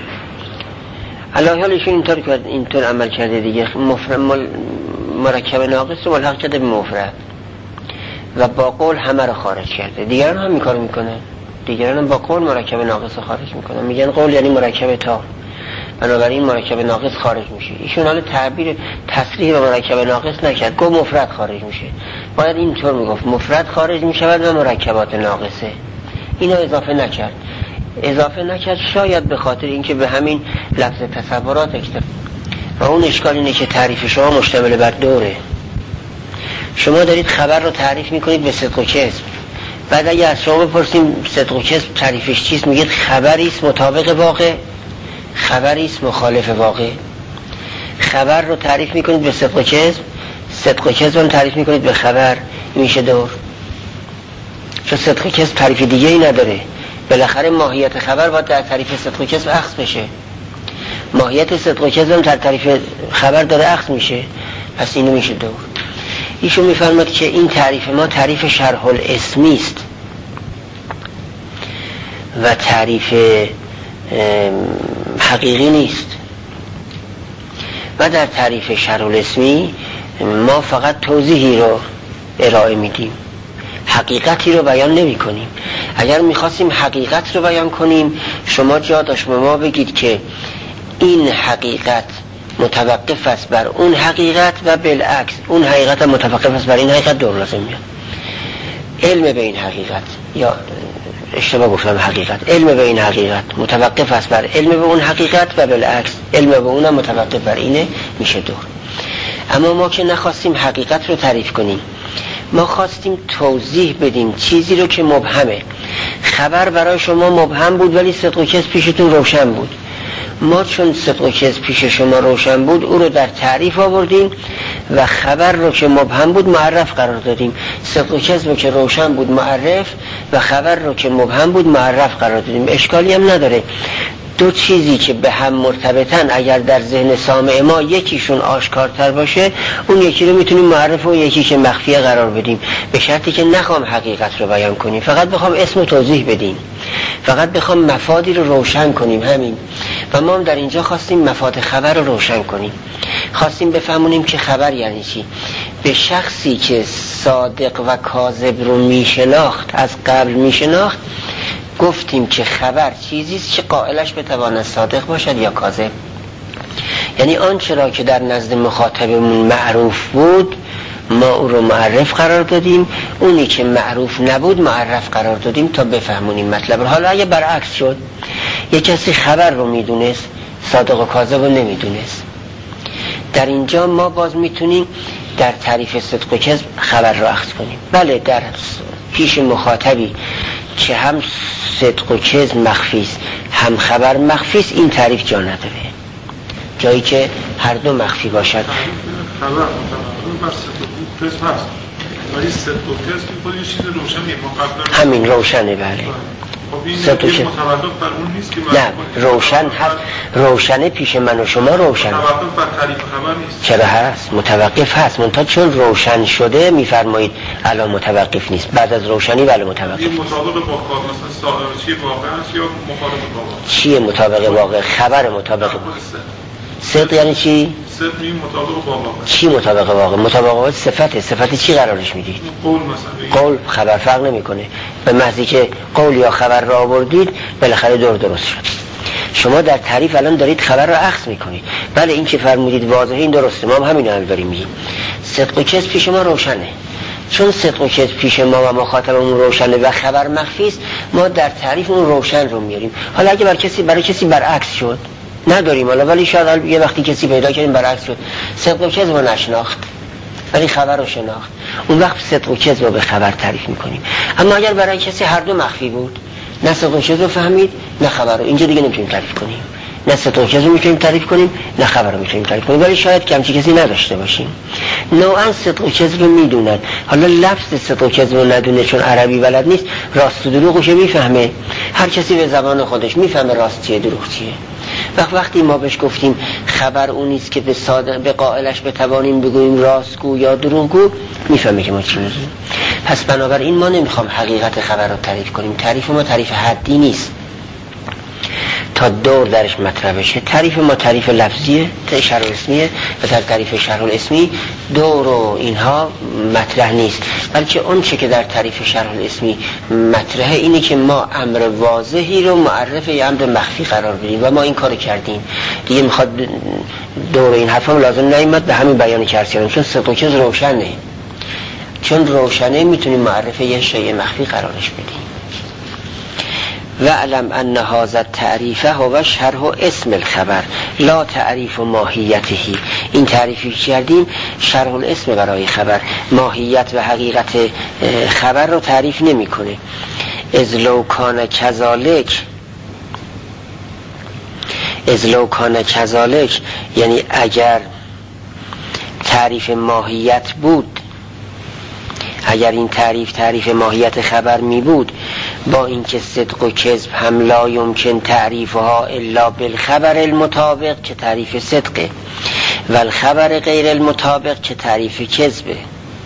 الله حالشون اینطور عمل کرده دیگه. مرکب ناقص رو ملحق کرده به مفرد و با قول همه رو خارج کرده. دیگران هم میکار میکنه، دیگران هم با قول مرکب ناقص رو خارج میکنه، میگن قول یعنی مرکب تا، بنابراین مرکب ناقص خارج میشه. ایشون حالا تعبیر تصریح به مرکب ناقص نکرد، گفت مفرد خارج میشه. باید اینطور میگفت مفرد خارج میشود و مرکبات ناقصه. اینو اضافه نکرد شاید به خاطر اینکه به همین لفظ تصورات اکتفا. و اون اشکال اینه که تعریف شما مشتمل بر دوره. شما دارید خبر رو تعریف میکنید به صدق و کذب، بعد اگه از شما بپرسیم صدق و کذب تعریفش چیست، میگید خبری است مطابق واقع، خبری است مخالف واقع. خبر رو تعریف میکنید به صدق و کذب، صدق و کذب رو تعریف میکنید به خبر، میشه دور. چون صدق و کذب تعریف دیگه ای نداره، بالاخره ماهیت خبر باید در تعریف صدق و کذب اخذ بشه، ماهیت صدق و کذب در تعریف خبر داره اخذ میشه، پس اینو میشه دور. ایشون میفرماد که این تعریف ما تعریف شرح الاسمی است و تعریف حقیقی نیست. و در تعریف شرح الاسمی ما فقط توضیحی رو ارائه میدیم، حقیقتی رو بیان نمی کنیم. اگر میخواستیم حقیقت رو بیان کنیم، شما جا داشت به ما بگید که این حقیقت متوقف است بر اون حقیقت و بالعکس اون حقیقت هم متوقف است بر این حقیقت، دور لازم میاد. علم به این حقیقت، یا اشتباه گفتم حقیقت، علم به این حقیقت متوقف است بر علم به اون حقیقت و بالعکس علم به اون هم متوقف بر اینه، میشه دور. اما ما که نخواستیم حقیقت رو تعریف کنیم، ما خواستیم توضیح بدیم چیزی رو که مبهمه. خبر برای شما مبهم بود ولی صدق و کذب پیشتون روشن بود. ما چون صدق و کذب پیش شما روشن بود او رو در تعریف آوردیم و خبر رو که مبهم بود معرف قرار دادیم. صدق و کذب رو که روشن بود معرف و خبر رو که مبهم بود معرف قرار دادیم. اشکالی هم نداره. دو چیزی که به هم مرتبطن اگر در ذهن سامع ما یکیشون آشکارتر باشه، اون یکی رو میتونیم معرف و یکی که مخفیه قرار بدیم، به شرطی که نخوام حقیقت رو بیان کنیم، فقط بخوام اسم و توضیح بدیم، فقط بخوام مفادی رو روشن کنیم، همین. و ما هم در اینجا خواستیم مفاد خبر رو روشن کنیم، خواستیم بفهمونیم که خبر یعنی چی. به شخصی که صادق و کاذب رو میشناخت، از قبل میشناخت، گفتیم که خبر چیزیست که قائلش بتواند صادق باشد یا کاذب. یعنی آنچه را که در نزد مخاطبمون معروف بود ما او رو معرف قرار دادیم، اونی که معروف نبود معرف قرار دادیم تا بفهمونیم مطلب. حالا اگه برعکس شد، یک کسی خبر رو میدونست صادق و کاذب رو نمیدونست، در اینجا ما باز میتونیم در تعریف صدق و کذب خبر رو اخذ کنیم. بله، در پیش مخاطبی که هم صدق و کذب مخفیست هم خبر مخفیست، این تعریف جا نداره. جایی که هر دو مخفی باشد خبر متوقف بر صدق و کذب هست، ولی صدق و کذب خود یه چیز روشنه، ما قبلا همین روشنه. بله صدق و کذب متوقف بر اون نیست که نه روشن هست، روشنه پیش من و شما روشن، متوقف بر تعریف خبر نیست. چرا هست؟ متوقف هست، منتها چون روشن شده میفرمایید الان متوقف نیست، بعد از روشنی بله متوقف. این مطابق با مثلا چیه واقع است یا مخالف واقع؟ چیه مطابق واقع؟ خبر مطابق صدق یعنی چی؟ صدق این مطابق با واقع. چی مطابق واقع؟ مطابق واقع صفته، صفت چی قرارش میدید؟ قول مثلا. قول خبر فرق نمیکنه، به محضی که قول یا خبر را آوردید بالاخره درست شد. شما در تعریف الان دارید خبر را اخذ میکنید. بله این که فرمودید واضحه، این درسته، ما هم همین رو داریم میگیم. صدق و کذب پیش ما روشنه، چون صدق و کذب پیش ما و مخاطبمون روشنه و خبر مخفی است، ما در تعریف اون روشن رو میاریم. حالا اگه برای کسی برعکس شد نداریم حالا، ولی شاید یه وقتی کسی پیدا کردیم برعکس شد، صدق و کذب رو نشناخت ولی خبر رو شناخت، اون وقت صدق و کذب رو به خبر تعریف میکنیم. اما اگر برای کسی هر دو مخفی بود، نه صدق و کذب رو فهمید نه خبر رو، اینجا دیگه نمیتونیم تعریف کنیم، نه صدق و کذب رو میتونیم تعریف کنیم نه خبر رو میتونیم تعریف کنیم، ولی شاید که همچی کسی نداشته باشیم. نوعا صدق و کذب رو میدونن، حالا لفظ صدق و کذب رو ندونه چون عربی بلد نیست، راست و دروغش میفهمه، هر کسی به زبان خودش میفهمه راست چیه دروغ چیه. وقتی ما بهش گفتیم خبر اون نیست که به قائلش بتوانیم بگوییم راستگو یا دروغگو، میفهمه که ما چی میگیم. پس بنابراین ما نمیخوام حقیقت خبر رو تعریف کنیم، تعریف ما تعریف حدی نیست تا دور درش مطرح بشه. تعریف ما تعریف لفظیه، شرح الاسمیه و در تعریف شرح الاسمی دور و اینها مطرح نیست، بلکه اون چه که در تعریف شرح الاسمی مطرحه اینه که ما امر واضحی رو معرف یا امر مخفی قرار بدیم و ما این کارو کردیم دیگه. میخواد دور این حرفا لازم نیامد به همین بیان کردیم، چون صدق و کذب روشنه، چون روشنه میتونیم معرف یه شیء مخفی قرارش بدیم. وَاعْلَمْ أَنَّ هَذَا التَّعْرِيفَ هُوَ شَرْحُ اسم الخبر لا تعریف ماهیته. این تعریفی کردیم شرح الاسم برای خبر، ماهیت و حقیقت خبر رو تعریف نمی‌کنه. اذ لو کان کذالک یعنی اگر تعریف ماهیت بود، اگر این تعریف ماهیت خبر می بود، با اینکه صدق و کذب هم لا یمکن تعریفها الا بالخبر المطابق که تعریف صدقه و الخبر غیر المطابق که تعریف کذبه.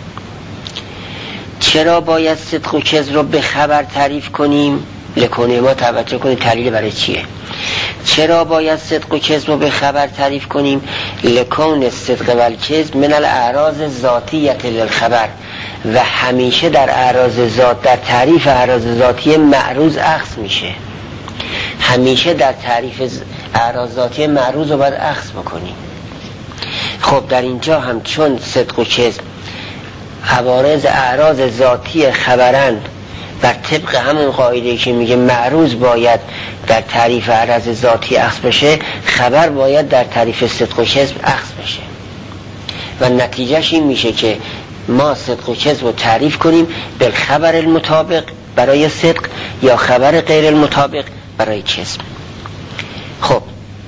چرا باید صدق و کذب رو به خبر تعریف کنیم؟ لکونه ما توجه کنید دلیل برای چیه. چرا باید صدق و کذب رو به خبر تعریف کنیم؟ لکون الصدق و الکذب من الاعراض ذاتیه للخبر، و همیشه در اعراض ذات، در تعریف اعراض ذاتی معروض اخذ میشه، همیشه در تعریف اعراض ذاتی معروض رو باید اخذ بکنیم. خب در اینجا هم چون صدق و کذب عوارض اعراض ذاتی خبرند، بر طبق همون قاعده که میگه معروض باید در تعریف اعراض ذاتی اخذ بشه، خبر باید در تعریف صدق و کذب اخذ بشه و نتیجهش این میشه که ما صدق و کذب رو تعریف کنیم بالخبر المطابق برای صدق یا خبر غیر المطابق برای کذب. خب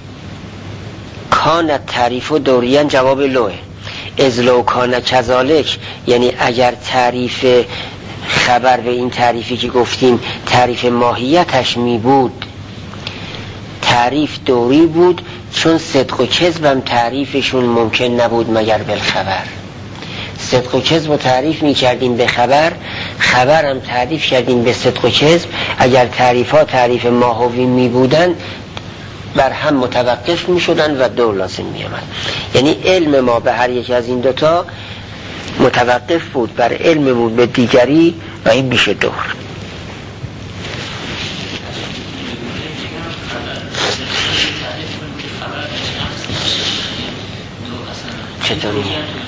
کان تعریف و دوریان جواب لوه. از لو کان کذالک یعنی اگر تعریف خبر به این تعریفی که گفتیم تعریف ماهیتش می بود، تعریف دوری بود، چون صدق و کذب هم تعریفشون ممکن نبود مگر بالخبر. صدق و کذب رو تعریف می کردیم به خبر، خبر هم تعریف کردیم به صدق و کذب. اگر تعریف ها تعریف ماهوی می بودن بر هم متوقف می شدن و دور لازم می آمد. یعنی علم ما به هر یک از این دوتا متوقف بود بر علم بود به دیگری و این میشه دور. چطوری؟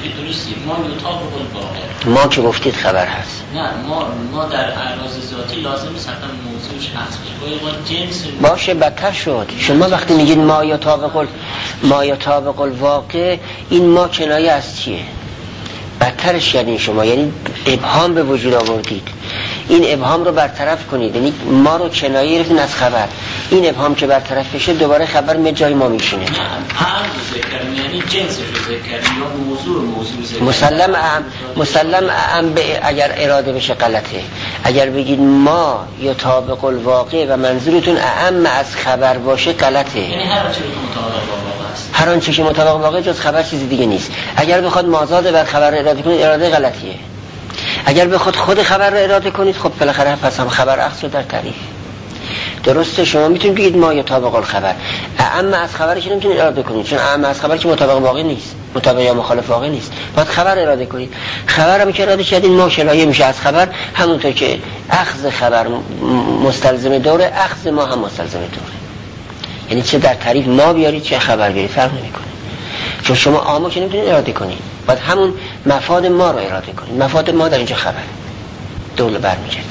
ما که گفتید خبر هست. نه ما در اعراض ذاتی لازم نیست حتما موضوعش هست جنس باشه. بدتر شد. شما وقتی میگید ما یا طابق الواقع، این ما کنایه از چیه؟ بدترش یعنی شما یعنی ابهام به وجود آوردید. این ابهام رو برطرف کنید، یعنی ما رو کنایه گرفتین از خبر. این ابهام که برطرف بشه دوباره خبر می جای ما میشینه. هم ذکر یعنی جنسش رو ذکر یا موضوع ذکر. مسلم اگر اراده بشه غلطه. اگر بگید ما یطابق الواقع و منظورتون اعم از خبر باشه غلطه. یعنی هر چیزی مطابق واقع است. هر آنچه که مطابق واقع جز خبر چیزی دیگه نیست. اگر بخواد مازاد بر خبر اراده کنید اراده غلطیه. اگر بخواد خود خبر رو اراده کنید خب بالاخره پس هم خبر اخذ شد در تعریف. درسته شما میتونید بگید ما یطابق الخبر، اعم از خبرش نمیتونید اراده کنید، چون اعم از خبر که مطابق واقع نیست، مطابق یا مخالف واقع نیست. باید خبر اراده کنید. خبر هم که اراده کردین ما شنایه میشه از خبر، همونطور که اخذ خبر مستلزم دوره، اخذ ما هم مستلزم دوره. یعنی چه در تعریف ما بیارید چه خبر بیارید فرق نمیکنه، چون شما آما که نمیتونید اراده کنید، باید همون مفاد ما رو اراده کنید. مفاد ما در اینجا خبر دوله برمیگرد.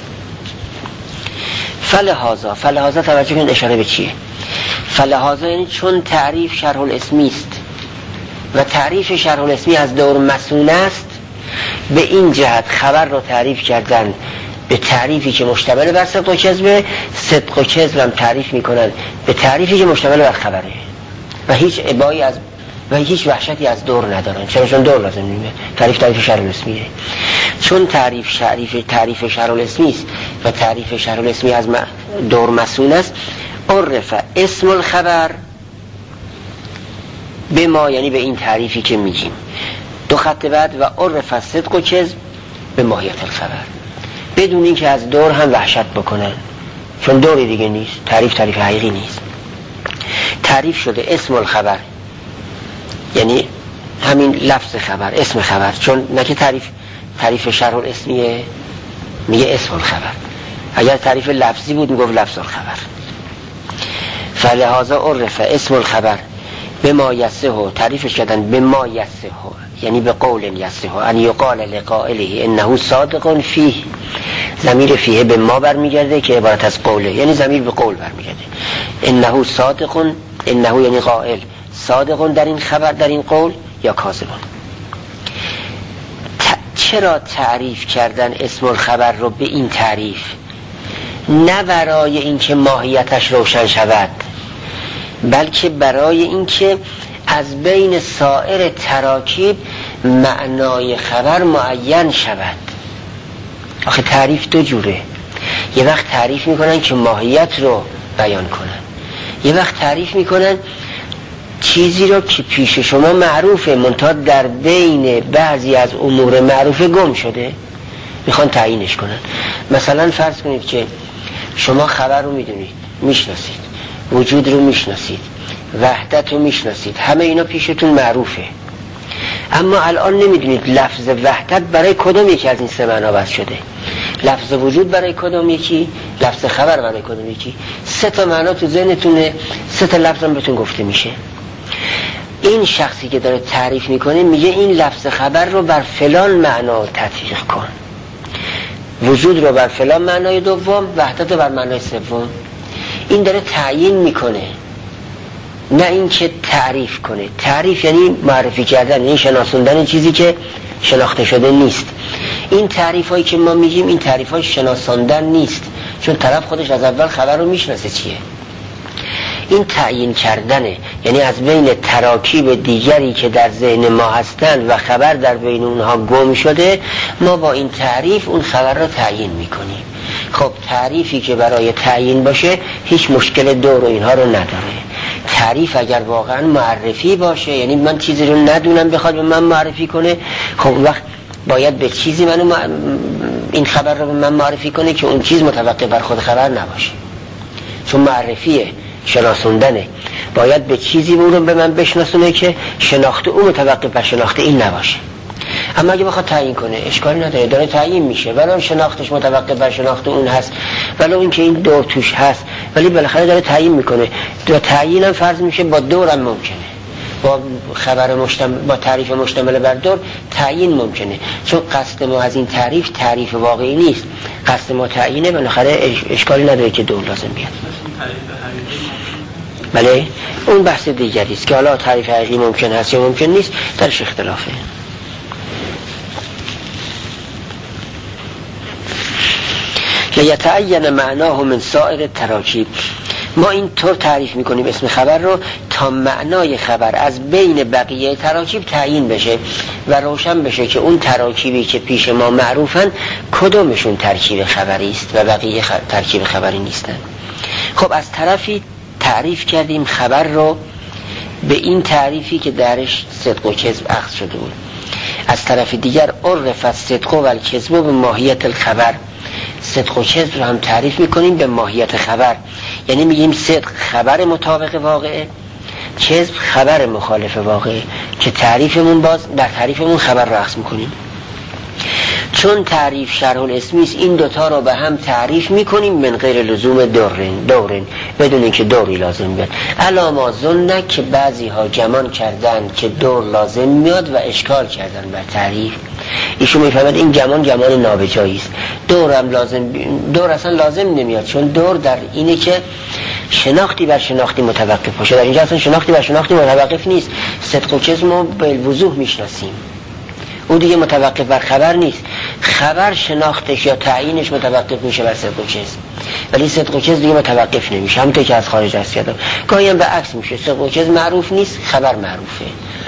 فلهذا توجه کنید اشاره به چیه. فلهذا یعنی چون تعریف شرح الاسمی است و تعریف شرح الاسمی از دور مسون است، به این جهت خبر رو تعریف کردن به تعریفی که مشتمل بر صدق و کذبه، صدق و کذب هم تعریف میکنن به تعریفی که مشتمل بر خبره و هیچ ابایی از و هیچ وحشتی از دور ندارن. چون دور لازم نیست. تعریف شرح الاسمیه. چون تعریف شرح الاسمی است و تعریف شرح الاسمی از دور مسون است، عرف اسم الخبر به ما، یعنی به این تعریفی که میگیم، دو خط بعد و عرف صدق و کذب به ماهیت الخبر، بدون این که از دور هم وحشت بکنن، چون دوری دیگه نیست. تعریف حقیقی نیست. تعریف شده اسم الخبر، یعنی همین لفظ خبر، اسم خبر، چون نه که تعریف شرح الاسمیه میگه اسم الخبر. اگر تعریف لفظی بود میگفت لفظ الخبر. فلهذا عرف اسم الخبر به ما یصح، تعریفش کردن به ما یصح، یعنی به قول یصح ان یقال لقائله انه صادق فیه. ضمیر فیه به ما برمیگرده که عبارت از قوله، یعنی ضمیر به قول برمیگرده. انه صادق، انه یعنی قائل، صادق در این خبر، در این قول، یا کاذبون. چرا تعریف کردن اسم الخبر رو به این تعریف؟ نه برای اینکه ماهیتش روشن شود، بلکه برای اینکه از بین سایر تراکیب معنای خبر معین شود. آخه تعریف دو جوره. یه وقت تعریف میکنن که ماهیت رو بیان کنن، یه وقت تعریف میکنن چیزی رو که پیش شما معروفه منتها در بین بعضی از امور معروفه گم شده، میخوان تعیینش کنن. مثلا فرض کنید که شما خبر رو میدونید، میشناسید، وجود رو میشناسید، وحدت رو میشناسید، همه اینا پیشتون معروفه، اما الان نمیدونید لفظ وحدت برای کدوم یکی از این سه معنا بس شده، لفظ وجود برای کدوم یکی، لفظ خبر برای کدوم یکی. سه تا معنا تو ذهنتونه، سه تا لفظ هم بهتون گفته میشه. این شخصی که داره تعریف میکنه میگه این لفظ خبر رو بر فلان معنا تطبیق کن، وجود رو بر فلان معنای دوم، وحدت رو بر معنای سوم. این داره تعیین میکنه، نه این که تعریف کنه. تعریف یعنی معرفی کردن، یعنی شناسوندن چیزی که شناخته شده نیست. این تعریف هایی که ما میگیم این تعریف های شناساندن نیست، چون طرف خودش از اول خبر رو میشناسه چیه. این تعیین کردنه، یعنی از بین تراکیب دیگری که در ذهن ما هستند و خبر در بین اونها گم شده، ما با این تعریف اون خبر رو تعیین میکنیم. خب تعریفی که برای تعیین باشه هیچ مشکل دور و اینها رو نداره. تعریف اگر واقعا معرفی باشه، یعنی من چیزی رو ندونم بخواد به من معرفی کنه، خب وقت باید به چیزی این خبر رو به من معرفی کنه که اون چیز متوقف بر خود خبر نباشه، چون معرفیه، شناسوندنه، باید به چیزی اون رو به من بشناسونه که شناخت اون متوقف بر شناخت این نباشه. اما اگه بخواد تعیین کنه اشکالی نداره، داره تعیین میشه، ولو شناختش متوقف بر شناخت اون هست، ولو این که این دور توش هست، ولی بالاخره داره تعیین میکنه. دو تعیین هم فرض میشه با دورم ممکنه، با خبر با تعریف مشتمل بر دور تعیین ممکنه، چون قصد ما از این تعریف واقعی نیست، قصد ما تعیینه، بالاخره اشکالی نداره که دور لازم بیاد. بله اون بحث دیگری است که حالا تعریف حقیقی ممکن هست یا ممکن نیست، درش اختلافه. لیتعین معناه من سایر تراکیب. ما این طور تعریف میکنیم اسم خبر رو تا معنای خبر از بین بقیه تراکیب تعیین بشه و روشن بشه که اون تراکیبی که پیش ما معروفن کدومشون ترکیب خبری است و بقیه ترکیب خبری نیستن. خب از طرفی تعریف کردیم خبر رو به این تعریفی که درش صدق و کذب اخذ شده بود. از طرف دیگر عرف الصدق و الکذب به ماهیت الخبر، صدق و کذب رو هم تعریف میکنیم به ماهیت خبر، یعنی میگیم صدق خبر مطابق واقعه، کذب خبر مخالف واقعه که تعریفمون باز در تعریفمون خبر رو اخذ میکنیم. چون تعریف شرح الاسمی است این دوتا رو به هم تعریف میکنیم من غیر لزوم دورن بدون اینکه دوری لازم بیاد. علامه ظنه که بعضی ها گمان کردن که دور لازم میاد و اشکال کردن بر تعریف. ایشون میفهمد این گمان نابجایی است. دور اصلا لازم نمیاد، چون دور در اینه که شناختی بر شناختی متوقف باشه. در اینجا اصلا شناختی بر شناختی متوقف نیست. صدق و کذب ما به وضوح میشناسیم، اون دیگه متوقف بر خبر نیست. خبر شناختش یا تعیینش متوقف میشه بر صدق و کذب، ولی صدق و کذب دیگه متوقف نمیشه، همونطور که از خارج است کردم. گاهی هم به عکس میشه، صدق و کذب معروف نیست، خبر معروفه.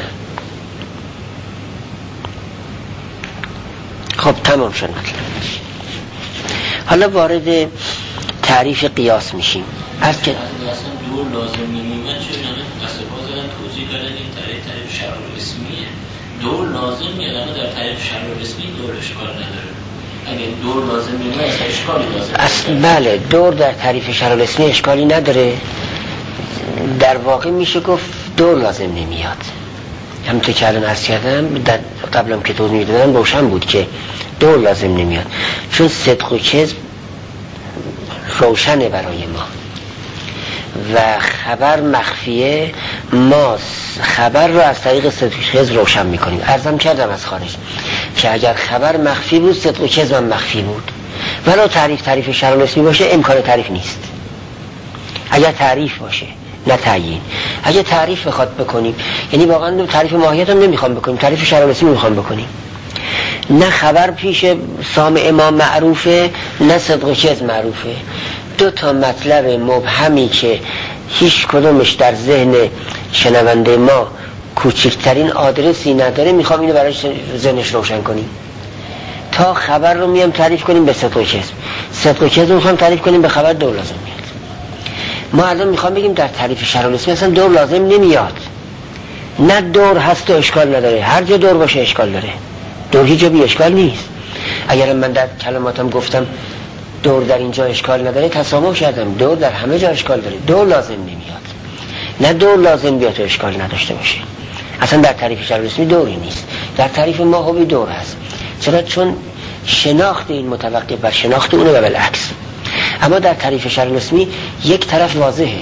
خب تمام شد مطلب. حالا وارد تعریف قیاس میشیم. از که دور لازم نمیمد چون اصلا بازدن توضیح کردن این تعریف شرح الاسمیه. دور لازم میاد، اما در تعریف شرح الاسمی دور اشکال نداره. اگه دور لازم میاد اصلا اشکالی لازم نداره. بله، دور در تعریف شرح الاسمی اشکالی نداره. در واقع میشه گفت دور لازم نمیاد. همونطور که الان عرض کردم قبلم که توضیح میدادم روشن بود که دور لازم نمیاد، چون صدق و کذب روشنه برای ما و خبر مخفیه. ما خبر رو از طریق صدق و کذب روشن میکنیم. عرضم کردم از خارج که اگر خبر مخفی بود صدق و کذب هم مخفی بود. ولی تعریف شرح الاسمی باشه امکان تعریف نیست. اگر تعریف باشه نه تعیین. اگه تعریف بخواد بکنیم، یعنی واقعا تعریف ماهیت هم نمیخوام بکنیم، تعریف شرح الاسمی میخوام بکنیم، نه خبر پیش سامع ما معروفه نه صدق و کذب معروفه. دو تا مطلب مبهمی که هیچ کدومش در ذهن شنونده ما کوچکترین آدرسی نداره، میخوام اینو برای ذهنش روشن کنیم. تا خبر رو میام تعریف کنیم به صدق و کذب، صدق و کذب میخوام تعریف کنیم به خبر، دور لازم میاد. ما الان میخوام بگیم در تعریف شرح الاسمی اصلا دور لازم نمیاد. نه دور هست و اشکال نداره، هر جا دور باشه اشکال داره، دور هیچ جا بی اشکال نیست. اگر من در کلماتم گفتم دور در اینجا اشکال نداره، تسامح کردم، دور در همه جا اشکال داره، دور لازم نمیاد. نه دور لازم بیاد و اشکال نداشته باشه. اصلا در تعریف شرح الاسمی دوری نیست. در تعریف ما هوی دور هست. چرا؟ چون شناخت این متوقف بر شناخت اونه و بالعکس. اما در تعریف شرح الاسمی یک طرف واضحه.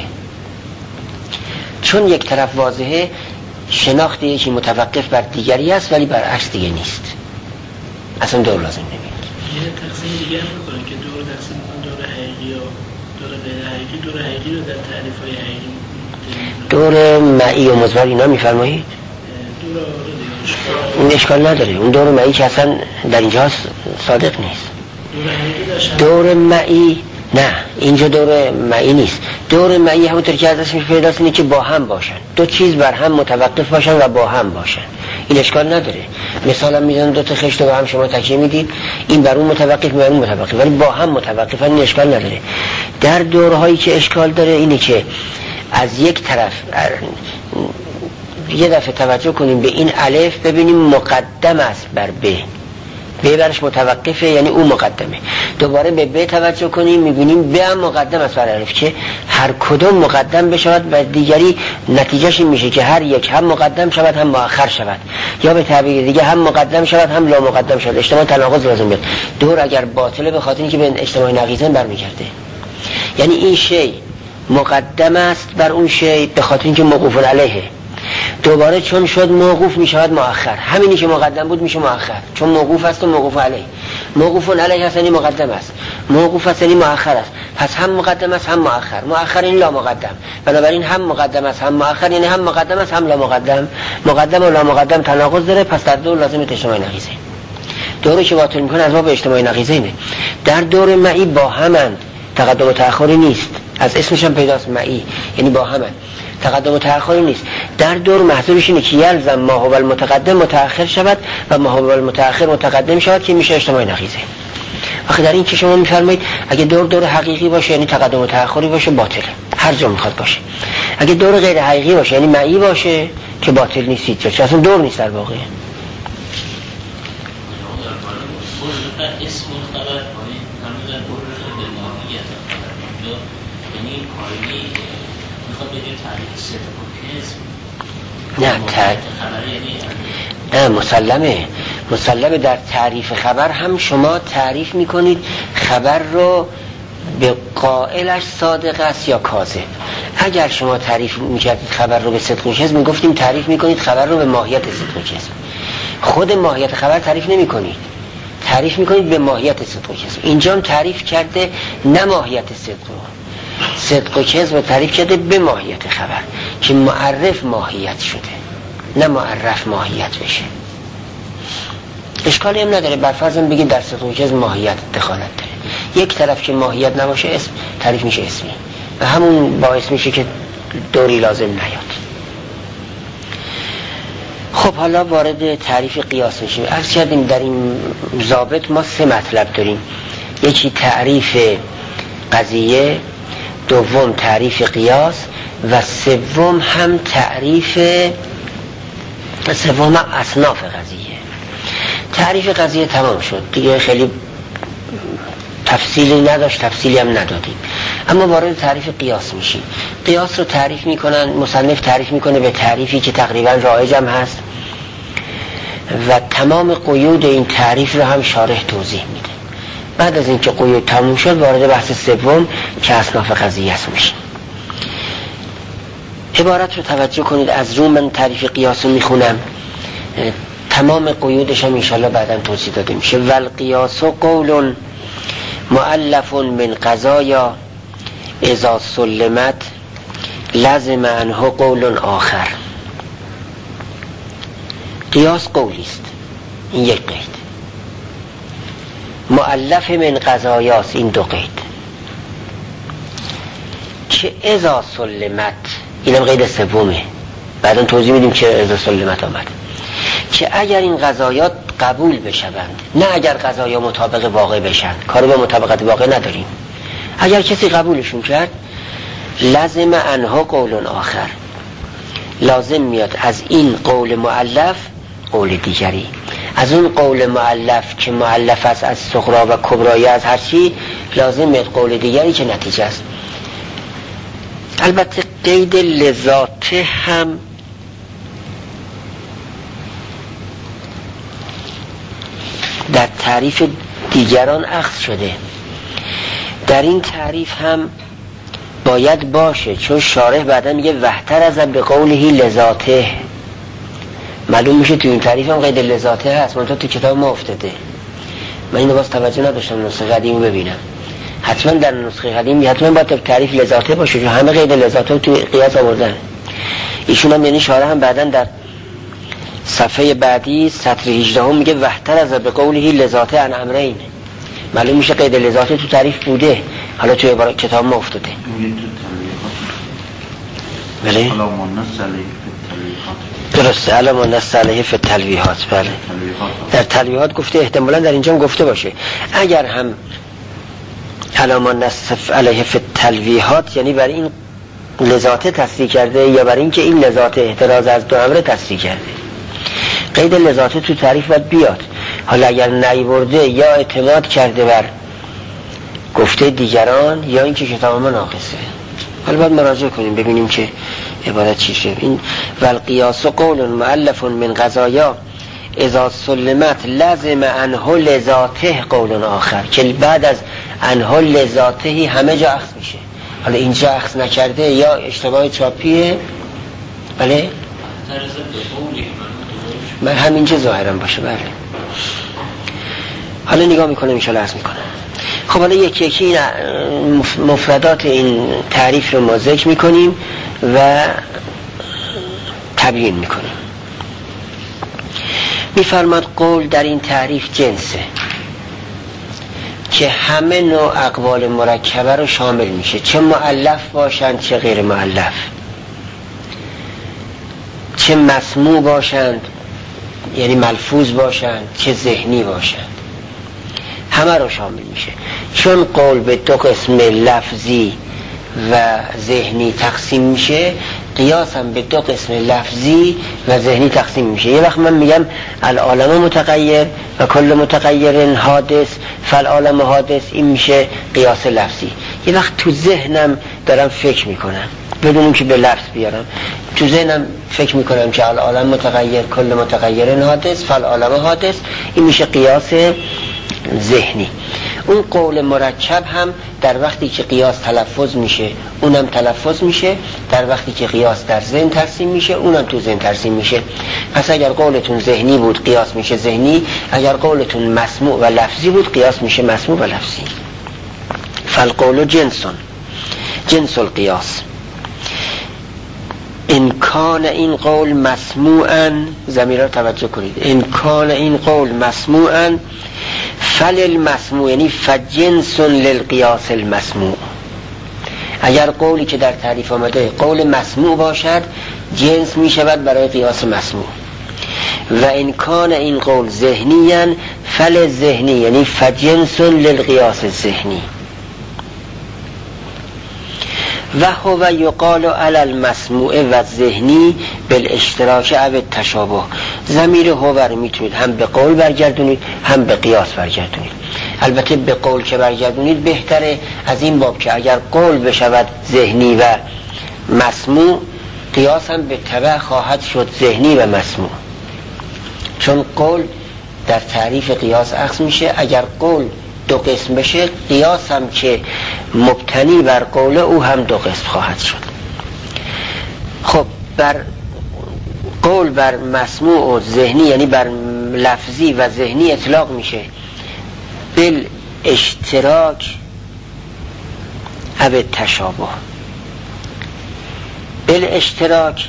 چون یک طرف واضحه، شناخت یکی متوقف بر دیگری است ولی برعکس دیگه نیست. اصلا دور لازم نمیاد. یه تقسیم دیگه هم میکنن که دور تقسیم میکنن دور حقیقی و دور غیر حقیقی. دور حقیقی رو در تعریف‌های حقیقی دور معی و مضمر اینا میفرمایید؟ دور این اشکال نداره. اون دور معی که اصلا در اینجا صادق نیست. دور معی نه، اینجا دور معی نیست. دور معی همونطور که ازش پیداست اینه که با هم باشن، دو چیز بر هم متوقف باشن و با هم باشن. این اشکال نداره. مثلا میزنن دو تا خشت با هم شما تکیه میدید، این بر اون متوقف بر اون متوقف، ولی با هم متوقفن، این اشکال نداره. در دورهایی که اشکال داره اینه که از یک طرف یه دفعه توجه کنیم به این الف، ببینیم مقدم است بر ب، ب برش متوقفه یعنی او مقدمه. دوباره به ب توجه کنیم میبینیم ب هم مقدم است بر الف، که هر کدوم مقدم بشود و دیگری نتیجهش این میشه که هر یک هم مقدم شود هم مؤخر شود، یا به تعبیر دیگه هم مقدم شود هم لا مقدم شود. اجتماع تناقض لازم بیاد. دور اگر باطله به خاطر اینکه به اجتماع نقیضین برمیگرده، یعنی این شی مقدم است بر اون شی به خاطر اینکه موقوف علیه. دوباره چون شد موقوف می شود مؤخر، همینی که مقدم بود میشه مؤخر، چون موقوف است و موقوف علیه. موقوف علیه هست یعنی مقدم است، موقوف است یعنی مؤخر است، پس هم مقدم است هم مؤخر. مؤخر این لا مقدم، بنابراین هم مقدم است هم مؤخر یعنی هم مقدم است هم لا مقدم. مقدم و لا مقدم تناقض داره، پس در دور لازم اجتماع نقیضه. دوره که باطل میکنه از باب اجتماعی نقیضینه. در دور معی با همند، تقدم و تأخری نیست، از اسمش هم پیداست معی، یعنی با همند، تقدم و تأخری نیست. در دور محضورش اینه که یلزم ما هو المتقدم متأخر شود و ما هو المتأخر متقدم شود که میشه اجتماعی نقیضه. آخه در این که شما میفرمایید اگه دور حقیقی باشه یعنی تقدم و تأخری باشه باطله، هر جا میخواد باشه. اگه دور غیر حقیقی باشه یعنی معی باشه که باطل نیست، چه اصلا دور نیست در واقع. اسم خبر کنید همون در برشون به ماهیت خبر یعنی کاری میخواد بگه تعریف صدق و کذب نه مسلمه در تعریف خبر هم شما تعریف میکنید خبر رو به قائلش صادق است یا کاذب. اگر شما تعریف میکردید خبر رو به صدق و کذب میگفتیم تعریف میکنید خبر رو به ماهیت صدق و کذب. خود ماهیت خبر تعریف نمیکنید، تعریف میکنید به ماهیت صدق و کذب. اینجا هم تعریف کرده نه ماهیت صدق و کذب تعریف کرده به ماهیت خبر که معرف ماهیت شده نه معرف ماهیت بشه. اشکالی هم نداره، بر فرض بگید در صدق و کذب ماهیت دخالت داره. یک طرف که ماهیت نباشه اسم تعریف میشه اسمی و همون باعث میشه که دوری لازم نیاد. خب حالا وارد تعریف قیاس میشیم. عرض کردیم در این ضابط ما 3 مطلب داریم. یکی تعریف قضیه، دوم تعریف قیاس و سوم هم تعریف اصناف قضیه. تعریف قضیه تمام شد دیگه، خیلی تفصیلی نداشت، تفصیلی هم ندادیم. اما وارد تعریف قیاس میشیم. قیاس رو تعریف میکنن، مصنف تعریف میکنه به تعریفی که تقریبا رایج هم هست و تمام قیود این تعریف رو هم شارح توضیح میده. بعد از اینکه قیود تموم شد وارد بحث سوم که اصناف قضیه است میشیم. عبارت رو توجه کنید، از رو من تعریف قیاس رو میخونم، تمام قیودش هم انشاءالله بعداً توضیح داده میشه. والقیاس قول مؤلف من قضایا اذا سلمت لازم عنه قول آخر. قیاس قولی است، این یک قید. مؤلف من قضایاست، این 2 قید. که اذا سلمت، اینم قید سومه، بعدا توضیح میدیم که اذا سلمت آمد. که اگر این قضایات قبول بشوند، نه اگر قضایا مطابق واقع بشن، کاری به مطابقت واقع نداریم. اگر کسی قبولشون کرد لازم عنه قول آخر، لازم میاد از این قول مؤلف قول دیگری، از اون قول مؤلف که مؤلف است از صغرا و کبرایی از هر چی، لازم میاد قول دیگری که نتیجه است. البته قید لذاته هم در تعریف دیگران اخذ شده. در این تعریف هم باید باشه، چون شارح بعدا میگه وحتر از به قوله لذاته. معلوم میشه تو این تعریف هم قید لذاته هست، منتها تو کتاب ما افتاده. من اینو باز توجه نداشتم نسخه قدیم ببینم. حتما در نسخه قدیم حتما باید تعریف لذاته باشه، چون همه قید لذاته تو قیاس آوردن. ایشون هم یعنی شارح هم بعدا در صفحه بعدی سطر 18 هم میگه وحتر از به قوله لذاته عن امرین. معلوم میشه قید لذاته تو تعریف بوده، حالا تو عبارت کتاب ما افتاده. بله؟ درسته، علم نص علیه فی التلویحات. بله در تلویحات گفته، احتمالا در اینجا هم گفته باشه. اگر هم علم نص علیه فی التلویحات یعنی برای این لذاته تصریح کرده یا برای اینکه این لذاته احتراز از 2 امر تصریح کرده. قید لذاته تو تعریف باید بیاد. حالا اگر نیورده یا اعتماد کرده بر گفته دیگران یا اینکه کتاب ما ناقصه. حالا باید مراجعه کنیم ببینیم که عبارت چی شد. این والقیاس قول مؤلف من قضایا اذا سلمت لازم عنه لذاته قول آخر، که بعد از عنه لذاته همه جا اخذ میشه. حالا اینجا اخذ نکرده یا اشتباه چاپیه. بله من همینجا ظاهرم باشه. بله حالا نگاه میکنم انشاءالله عرض میکنم. خب حالا یکی یکی مفردات این تعریف رو ما ذکر میکنیم و تبیین میکنیم. می‌فرماد قول در این تعریف جنسه که همه نوع اقوال مرکبه رو شامل میشه، چه مؤلف باشند چه غیر مؤلف، چه مسموع باشند یعنی ملفوظ باشند چه ذهنی باشند، همه رو شامل میشه. چون قول به دو قسم لفظی و ذهنی تقسیم میشه، قیاس هم به دو قسم لفظی و ذهنی تقسیم میشه. یه وقت من میگم العالم متغیر و کل متغیر حادث فالعالم حادث، این میشه قیاس لفظی. یه وقت تو ذهنم دارم فکر میکنم بدون اینکه به لفظ بیارم، تو ذهنم فکر میکنم که العالم متغیر کل متغیر حادث فالعالم حادث، این میشه قیاس ذهنی. اون قول مرکب هم در وقتی که قیاس تلفظ میشه اونم تلفظ میشه، در وقتی که قیاس در ذهن ترسیم میشه اونم تو ذهن ترسیم میشه. پس اگر قولتون ذهنی بود قیاس میشه ذهنی، اگر قولتون مسموع و لفظی بود قیاس میشه مسموع و لفظی. فالقول جنس القیاس. ان کان این قول مسموعا، ضمیر رو توجه کنید، ان کان این قول مسموعا فللمسموع یعنی فجنس للقیاس المسموع. اگر قولی که در تعریف آمده قول مسموع باشد جنس می شود برای قیاس مسموع. و ان کان این قول ذهنیا فللذهنی یعنی فجنس للقیاس الذهنی. و هو یقال علی المسموع و الذهنی بالاشتراک او التشابه. ضمیر هو رو میتونید هم به قول برگردونید هم به قیاس برگردونید. البته به قول که برگردونید بهتره، از این باب که اگر قول بشود ذهنی و مسموع، قیاس هم به تبع خواهد شد ذهنی و مسموع، چون قول در تعریف قیاس عکس میشه. اگر قول دو قسم بشه، قیاس هم که مبتنی بر قول او هم دو قسم خواهد شد. خب بر قول بر مسموع و ذهنی یعنی بر لفظی و ذهنی اطلاق میشه بالاشتراک او التشابه. بالاشتراک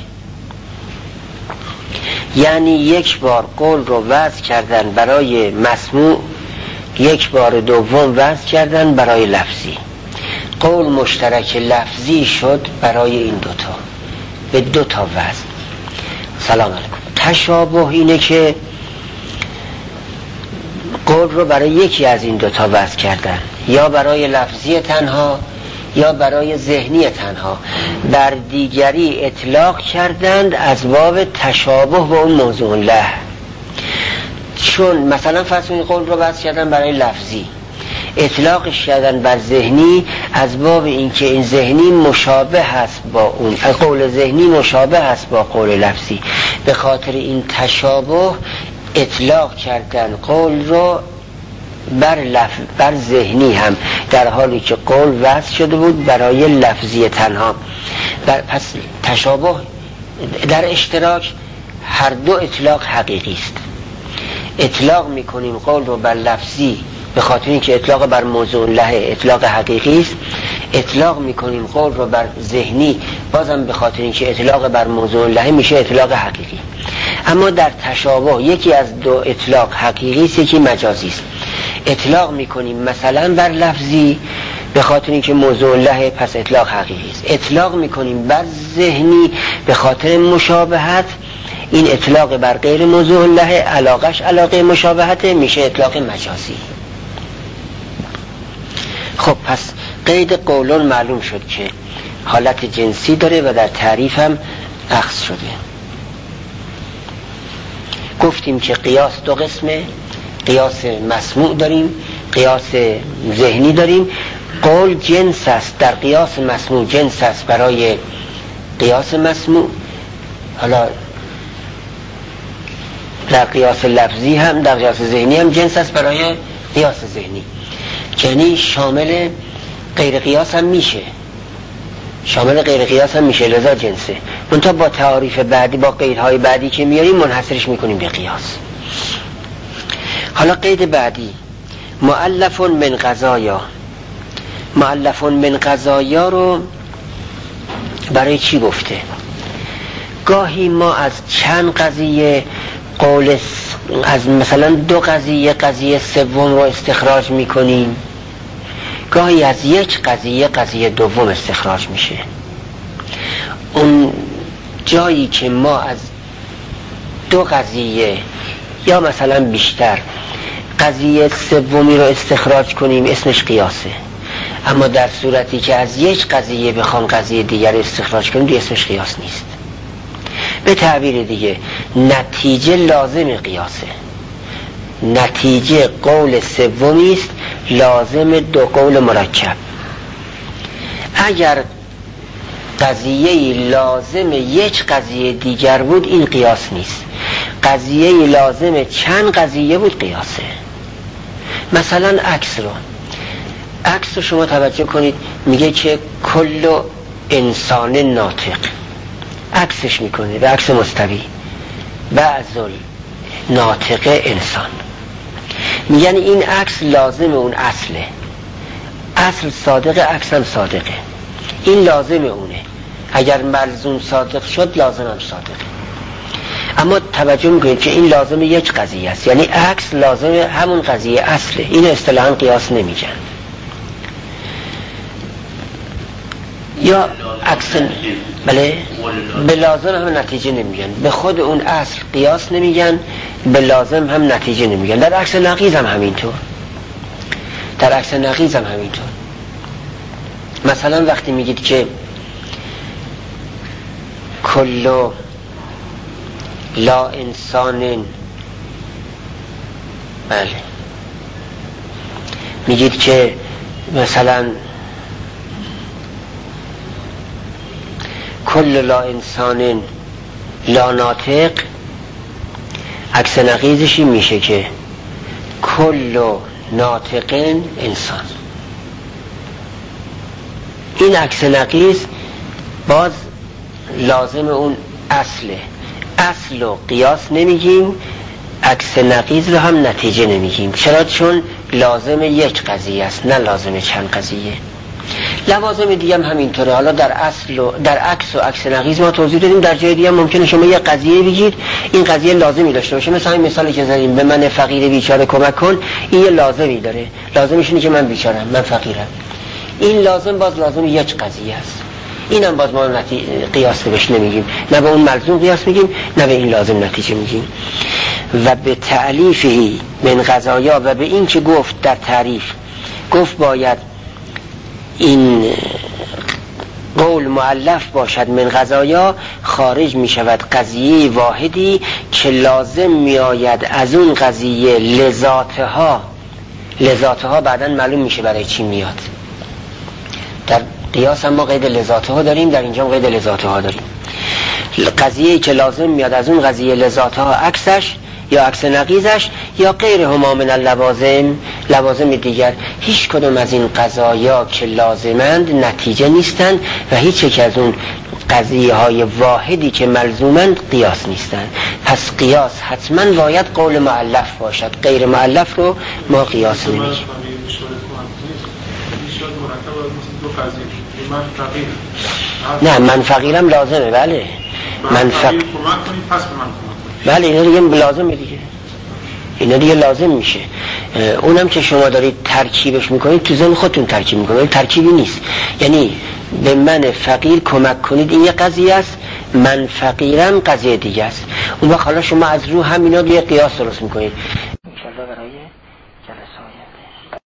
یعنی یک بار قول رو وضع کردن برای مسموع، یک بار دوم وضع کردن برای لفظی. قول مشترک لفظی شد برای این دوتا، به دوتا وزن. سلام علیکم. تشابه اینه که قول رو برای یکی از این دوتا وضع کردن، یا برای لفظی تنها یا برای ذهنی تنها، بر دیگری اطلاق کردند از باب تشابه با اون موضوع له. چون مثلا فرض کنید قول رو وضع کردن برای لفظی، اطلاقش کردن بر ذهنی از باب اینکه این ذهنی مشابه هست با اون، قول ذهنی مشابه هست با قول لفظی، به خاطر این تشابه اطلاق کردن قول رو بر ذهنی هم، در حالی که قول وضع شده بود برای لفظی تنها. پس تشابه در اشتراک هر دو اطلاق حقیقی است. اطلاق میکنیم قول رو بر لفظی به خاطر اینکه اطلاق بر موضوع له اطلاق حقیقی است، اطلاق میکنیم قول رو بر ذهنی بازم به خاطر اینکه اطلاق بر موضوع له میشه اطلاق حقیقی. اما در تشابه یکی از دو اطلاق حقیقی است، یکی مجازی است. اطلاق میکنیم مثلا بر لفظی به خاطر اینکه موضوع له، پس اطلاق حقیقی است. اطلاق میکنیم بر ذهنی به خاطر مشابهت، این اطلاق بر غیر موضوع له علاقش علاقه مشابهت، میشه اطلاق مجازی. خب پس قید قولون معلوم شد که حالت جنسی داره و در تعریف هم اخذ شده. گفتیم که قیاس دو قسمه، قیاس مسموع داریم، قیاس ذهنی داریم. قول جنس است، در قیاس مسموع جنس است برای قیاس مسموع، حالا در قیاس لفظی هم در قیاس ذهنی هم جنس است برای قیاس ذهنی، یعنی شامل غیر قیاس هم میشه، شامل غیر قیاس هم میشه، لذا جنسه. منتها با تعاریف بعدی، با قیدهای بعدی که میاریم منحصرش میکنیم به قیاس. حالا قید بعدی مؤلف من قضایا. مؤلف من قضایا رو برای چی گفته؟ گاهی ما از چند قضیه قول از مثلا دو قضیه سوم رو استخراج میکنیم، گاهی از یک قضیه دوم استخراج میشه. اون جایی که ما از دو قضیه یا مثلا بیشتر قضیه سومی رو استخراج کنیم اسمش قیاسه، اما در صورتی که از یک قضیه بخوام قضیه دیگر استخراج کنیم دیگه اسمش قیاس نیست. به تعبیر دیگه نتیجه لازم قیاسه، نتیجه قول سومی است لازم دو قول مرکب. اگر قضیه لازم یک قضیه دیگر بود این قیاس نیست، قضیه لازم چند قضیه بود قیاسه. مثلا عکس رو شما توجه کنید، میگه که کل انسان ناطق، عکسش میکنه به عکس مستوی بعضل ناطق انسان، میگن این عکس لازم اون اصله، اصل صادقه عکس هم صادقه، این لازم اونه، اگر ملزوم صادق شد لازم هم صادقه. اما توجه میکنید که این لازم یک قضیه است، یعنی عکس لازم همون قضیه اصله، این اصطلاحاً قیاس نمیگن. یا عکس بله به لازم هم نتیجه نمیگن، به خود اون اصل قیاس نمیگن، به لازم هم نتیجه نمیگن. در عکس نقیض هم همینطور، مثلا وقتی میگید که کل لا انسان، بله میگید که مثلا کل لا انسان لا ناطق، عکس نقیضشی میشه که کل ناطق انسان. این عکس نقیض باز لازم اون اصله، اصل و قیاس نمیگیم، عکس نقیض رو هم نتیجه نمیگیم. چرا؟ چون لازم یک قضیه است نه لازم چند قضیه. لوازم دیگه هم همینطوره. حالا در عکس و عکس نقیض ما توضیح دادیم، در جای دیگه هم ممکنه شما یک قضیه بگید این قضیه لازمی داشته باشه. مثلا این مثالی که زدیم به من فقیر بیچاره کمک کن، این یه لازمی داره، لازمش اینه که من بیچارم، من فقیرم. این لازم باز لازم یک قضیه است، اینم باز ما قیاس بهش نمیگیم، نه به اون ملزوم قیاس میگیم نه به این لازم نتیجه میگیم. و به تعلیفی من قضایا، و به این که گفت در تعریف گفت باید این قول مؤلف باشد من قضایا، خارج می شود قضیه واحدی که لازم می آید از اون قضیه لذاتها بعداً معلوم میشه برای چی میاد. در قیاس هم ما قید لذاتها داریم، در اینجا قید لذاتها داریم. قضیه که لازم میاد از اون قضیه لذاتها عکسش یا عکس نقیضش یا غیر هما من لوازم دیگر. هیچ کدوم از این قضایا که لازمند نتیجه نیستند و هیچ یک از اون قضیه های واحدی که ملزومند قیاس نیستند. پس قیاس حتما باید قول مؤلف باشد، غیر مؤلف رو ما قیاس نمیگیم. نه من فقیرم لازمه، بله من فقیر بله اینا دیگه لازمه دیگه، اینا دیگه لازم میشه. اونم که شما دارید ترکیبش میکنید تو ذهن خودتون ترکیب میکنید، ترکیبی نیست. یعنی به من فقیر کمک کنید این یه قضیه است، من فقیرم قضیه دیگه است. اون وقت حالا شما از رو همینا دیگه قیاس درست میکنید. ان شاء الله برای جلسه آینده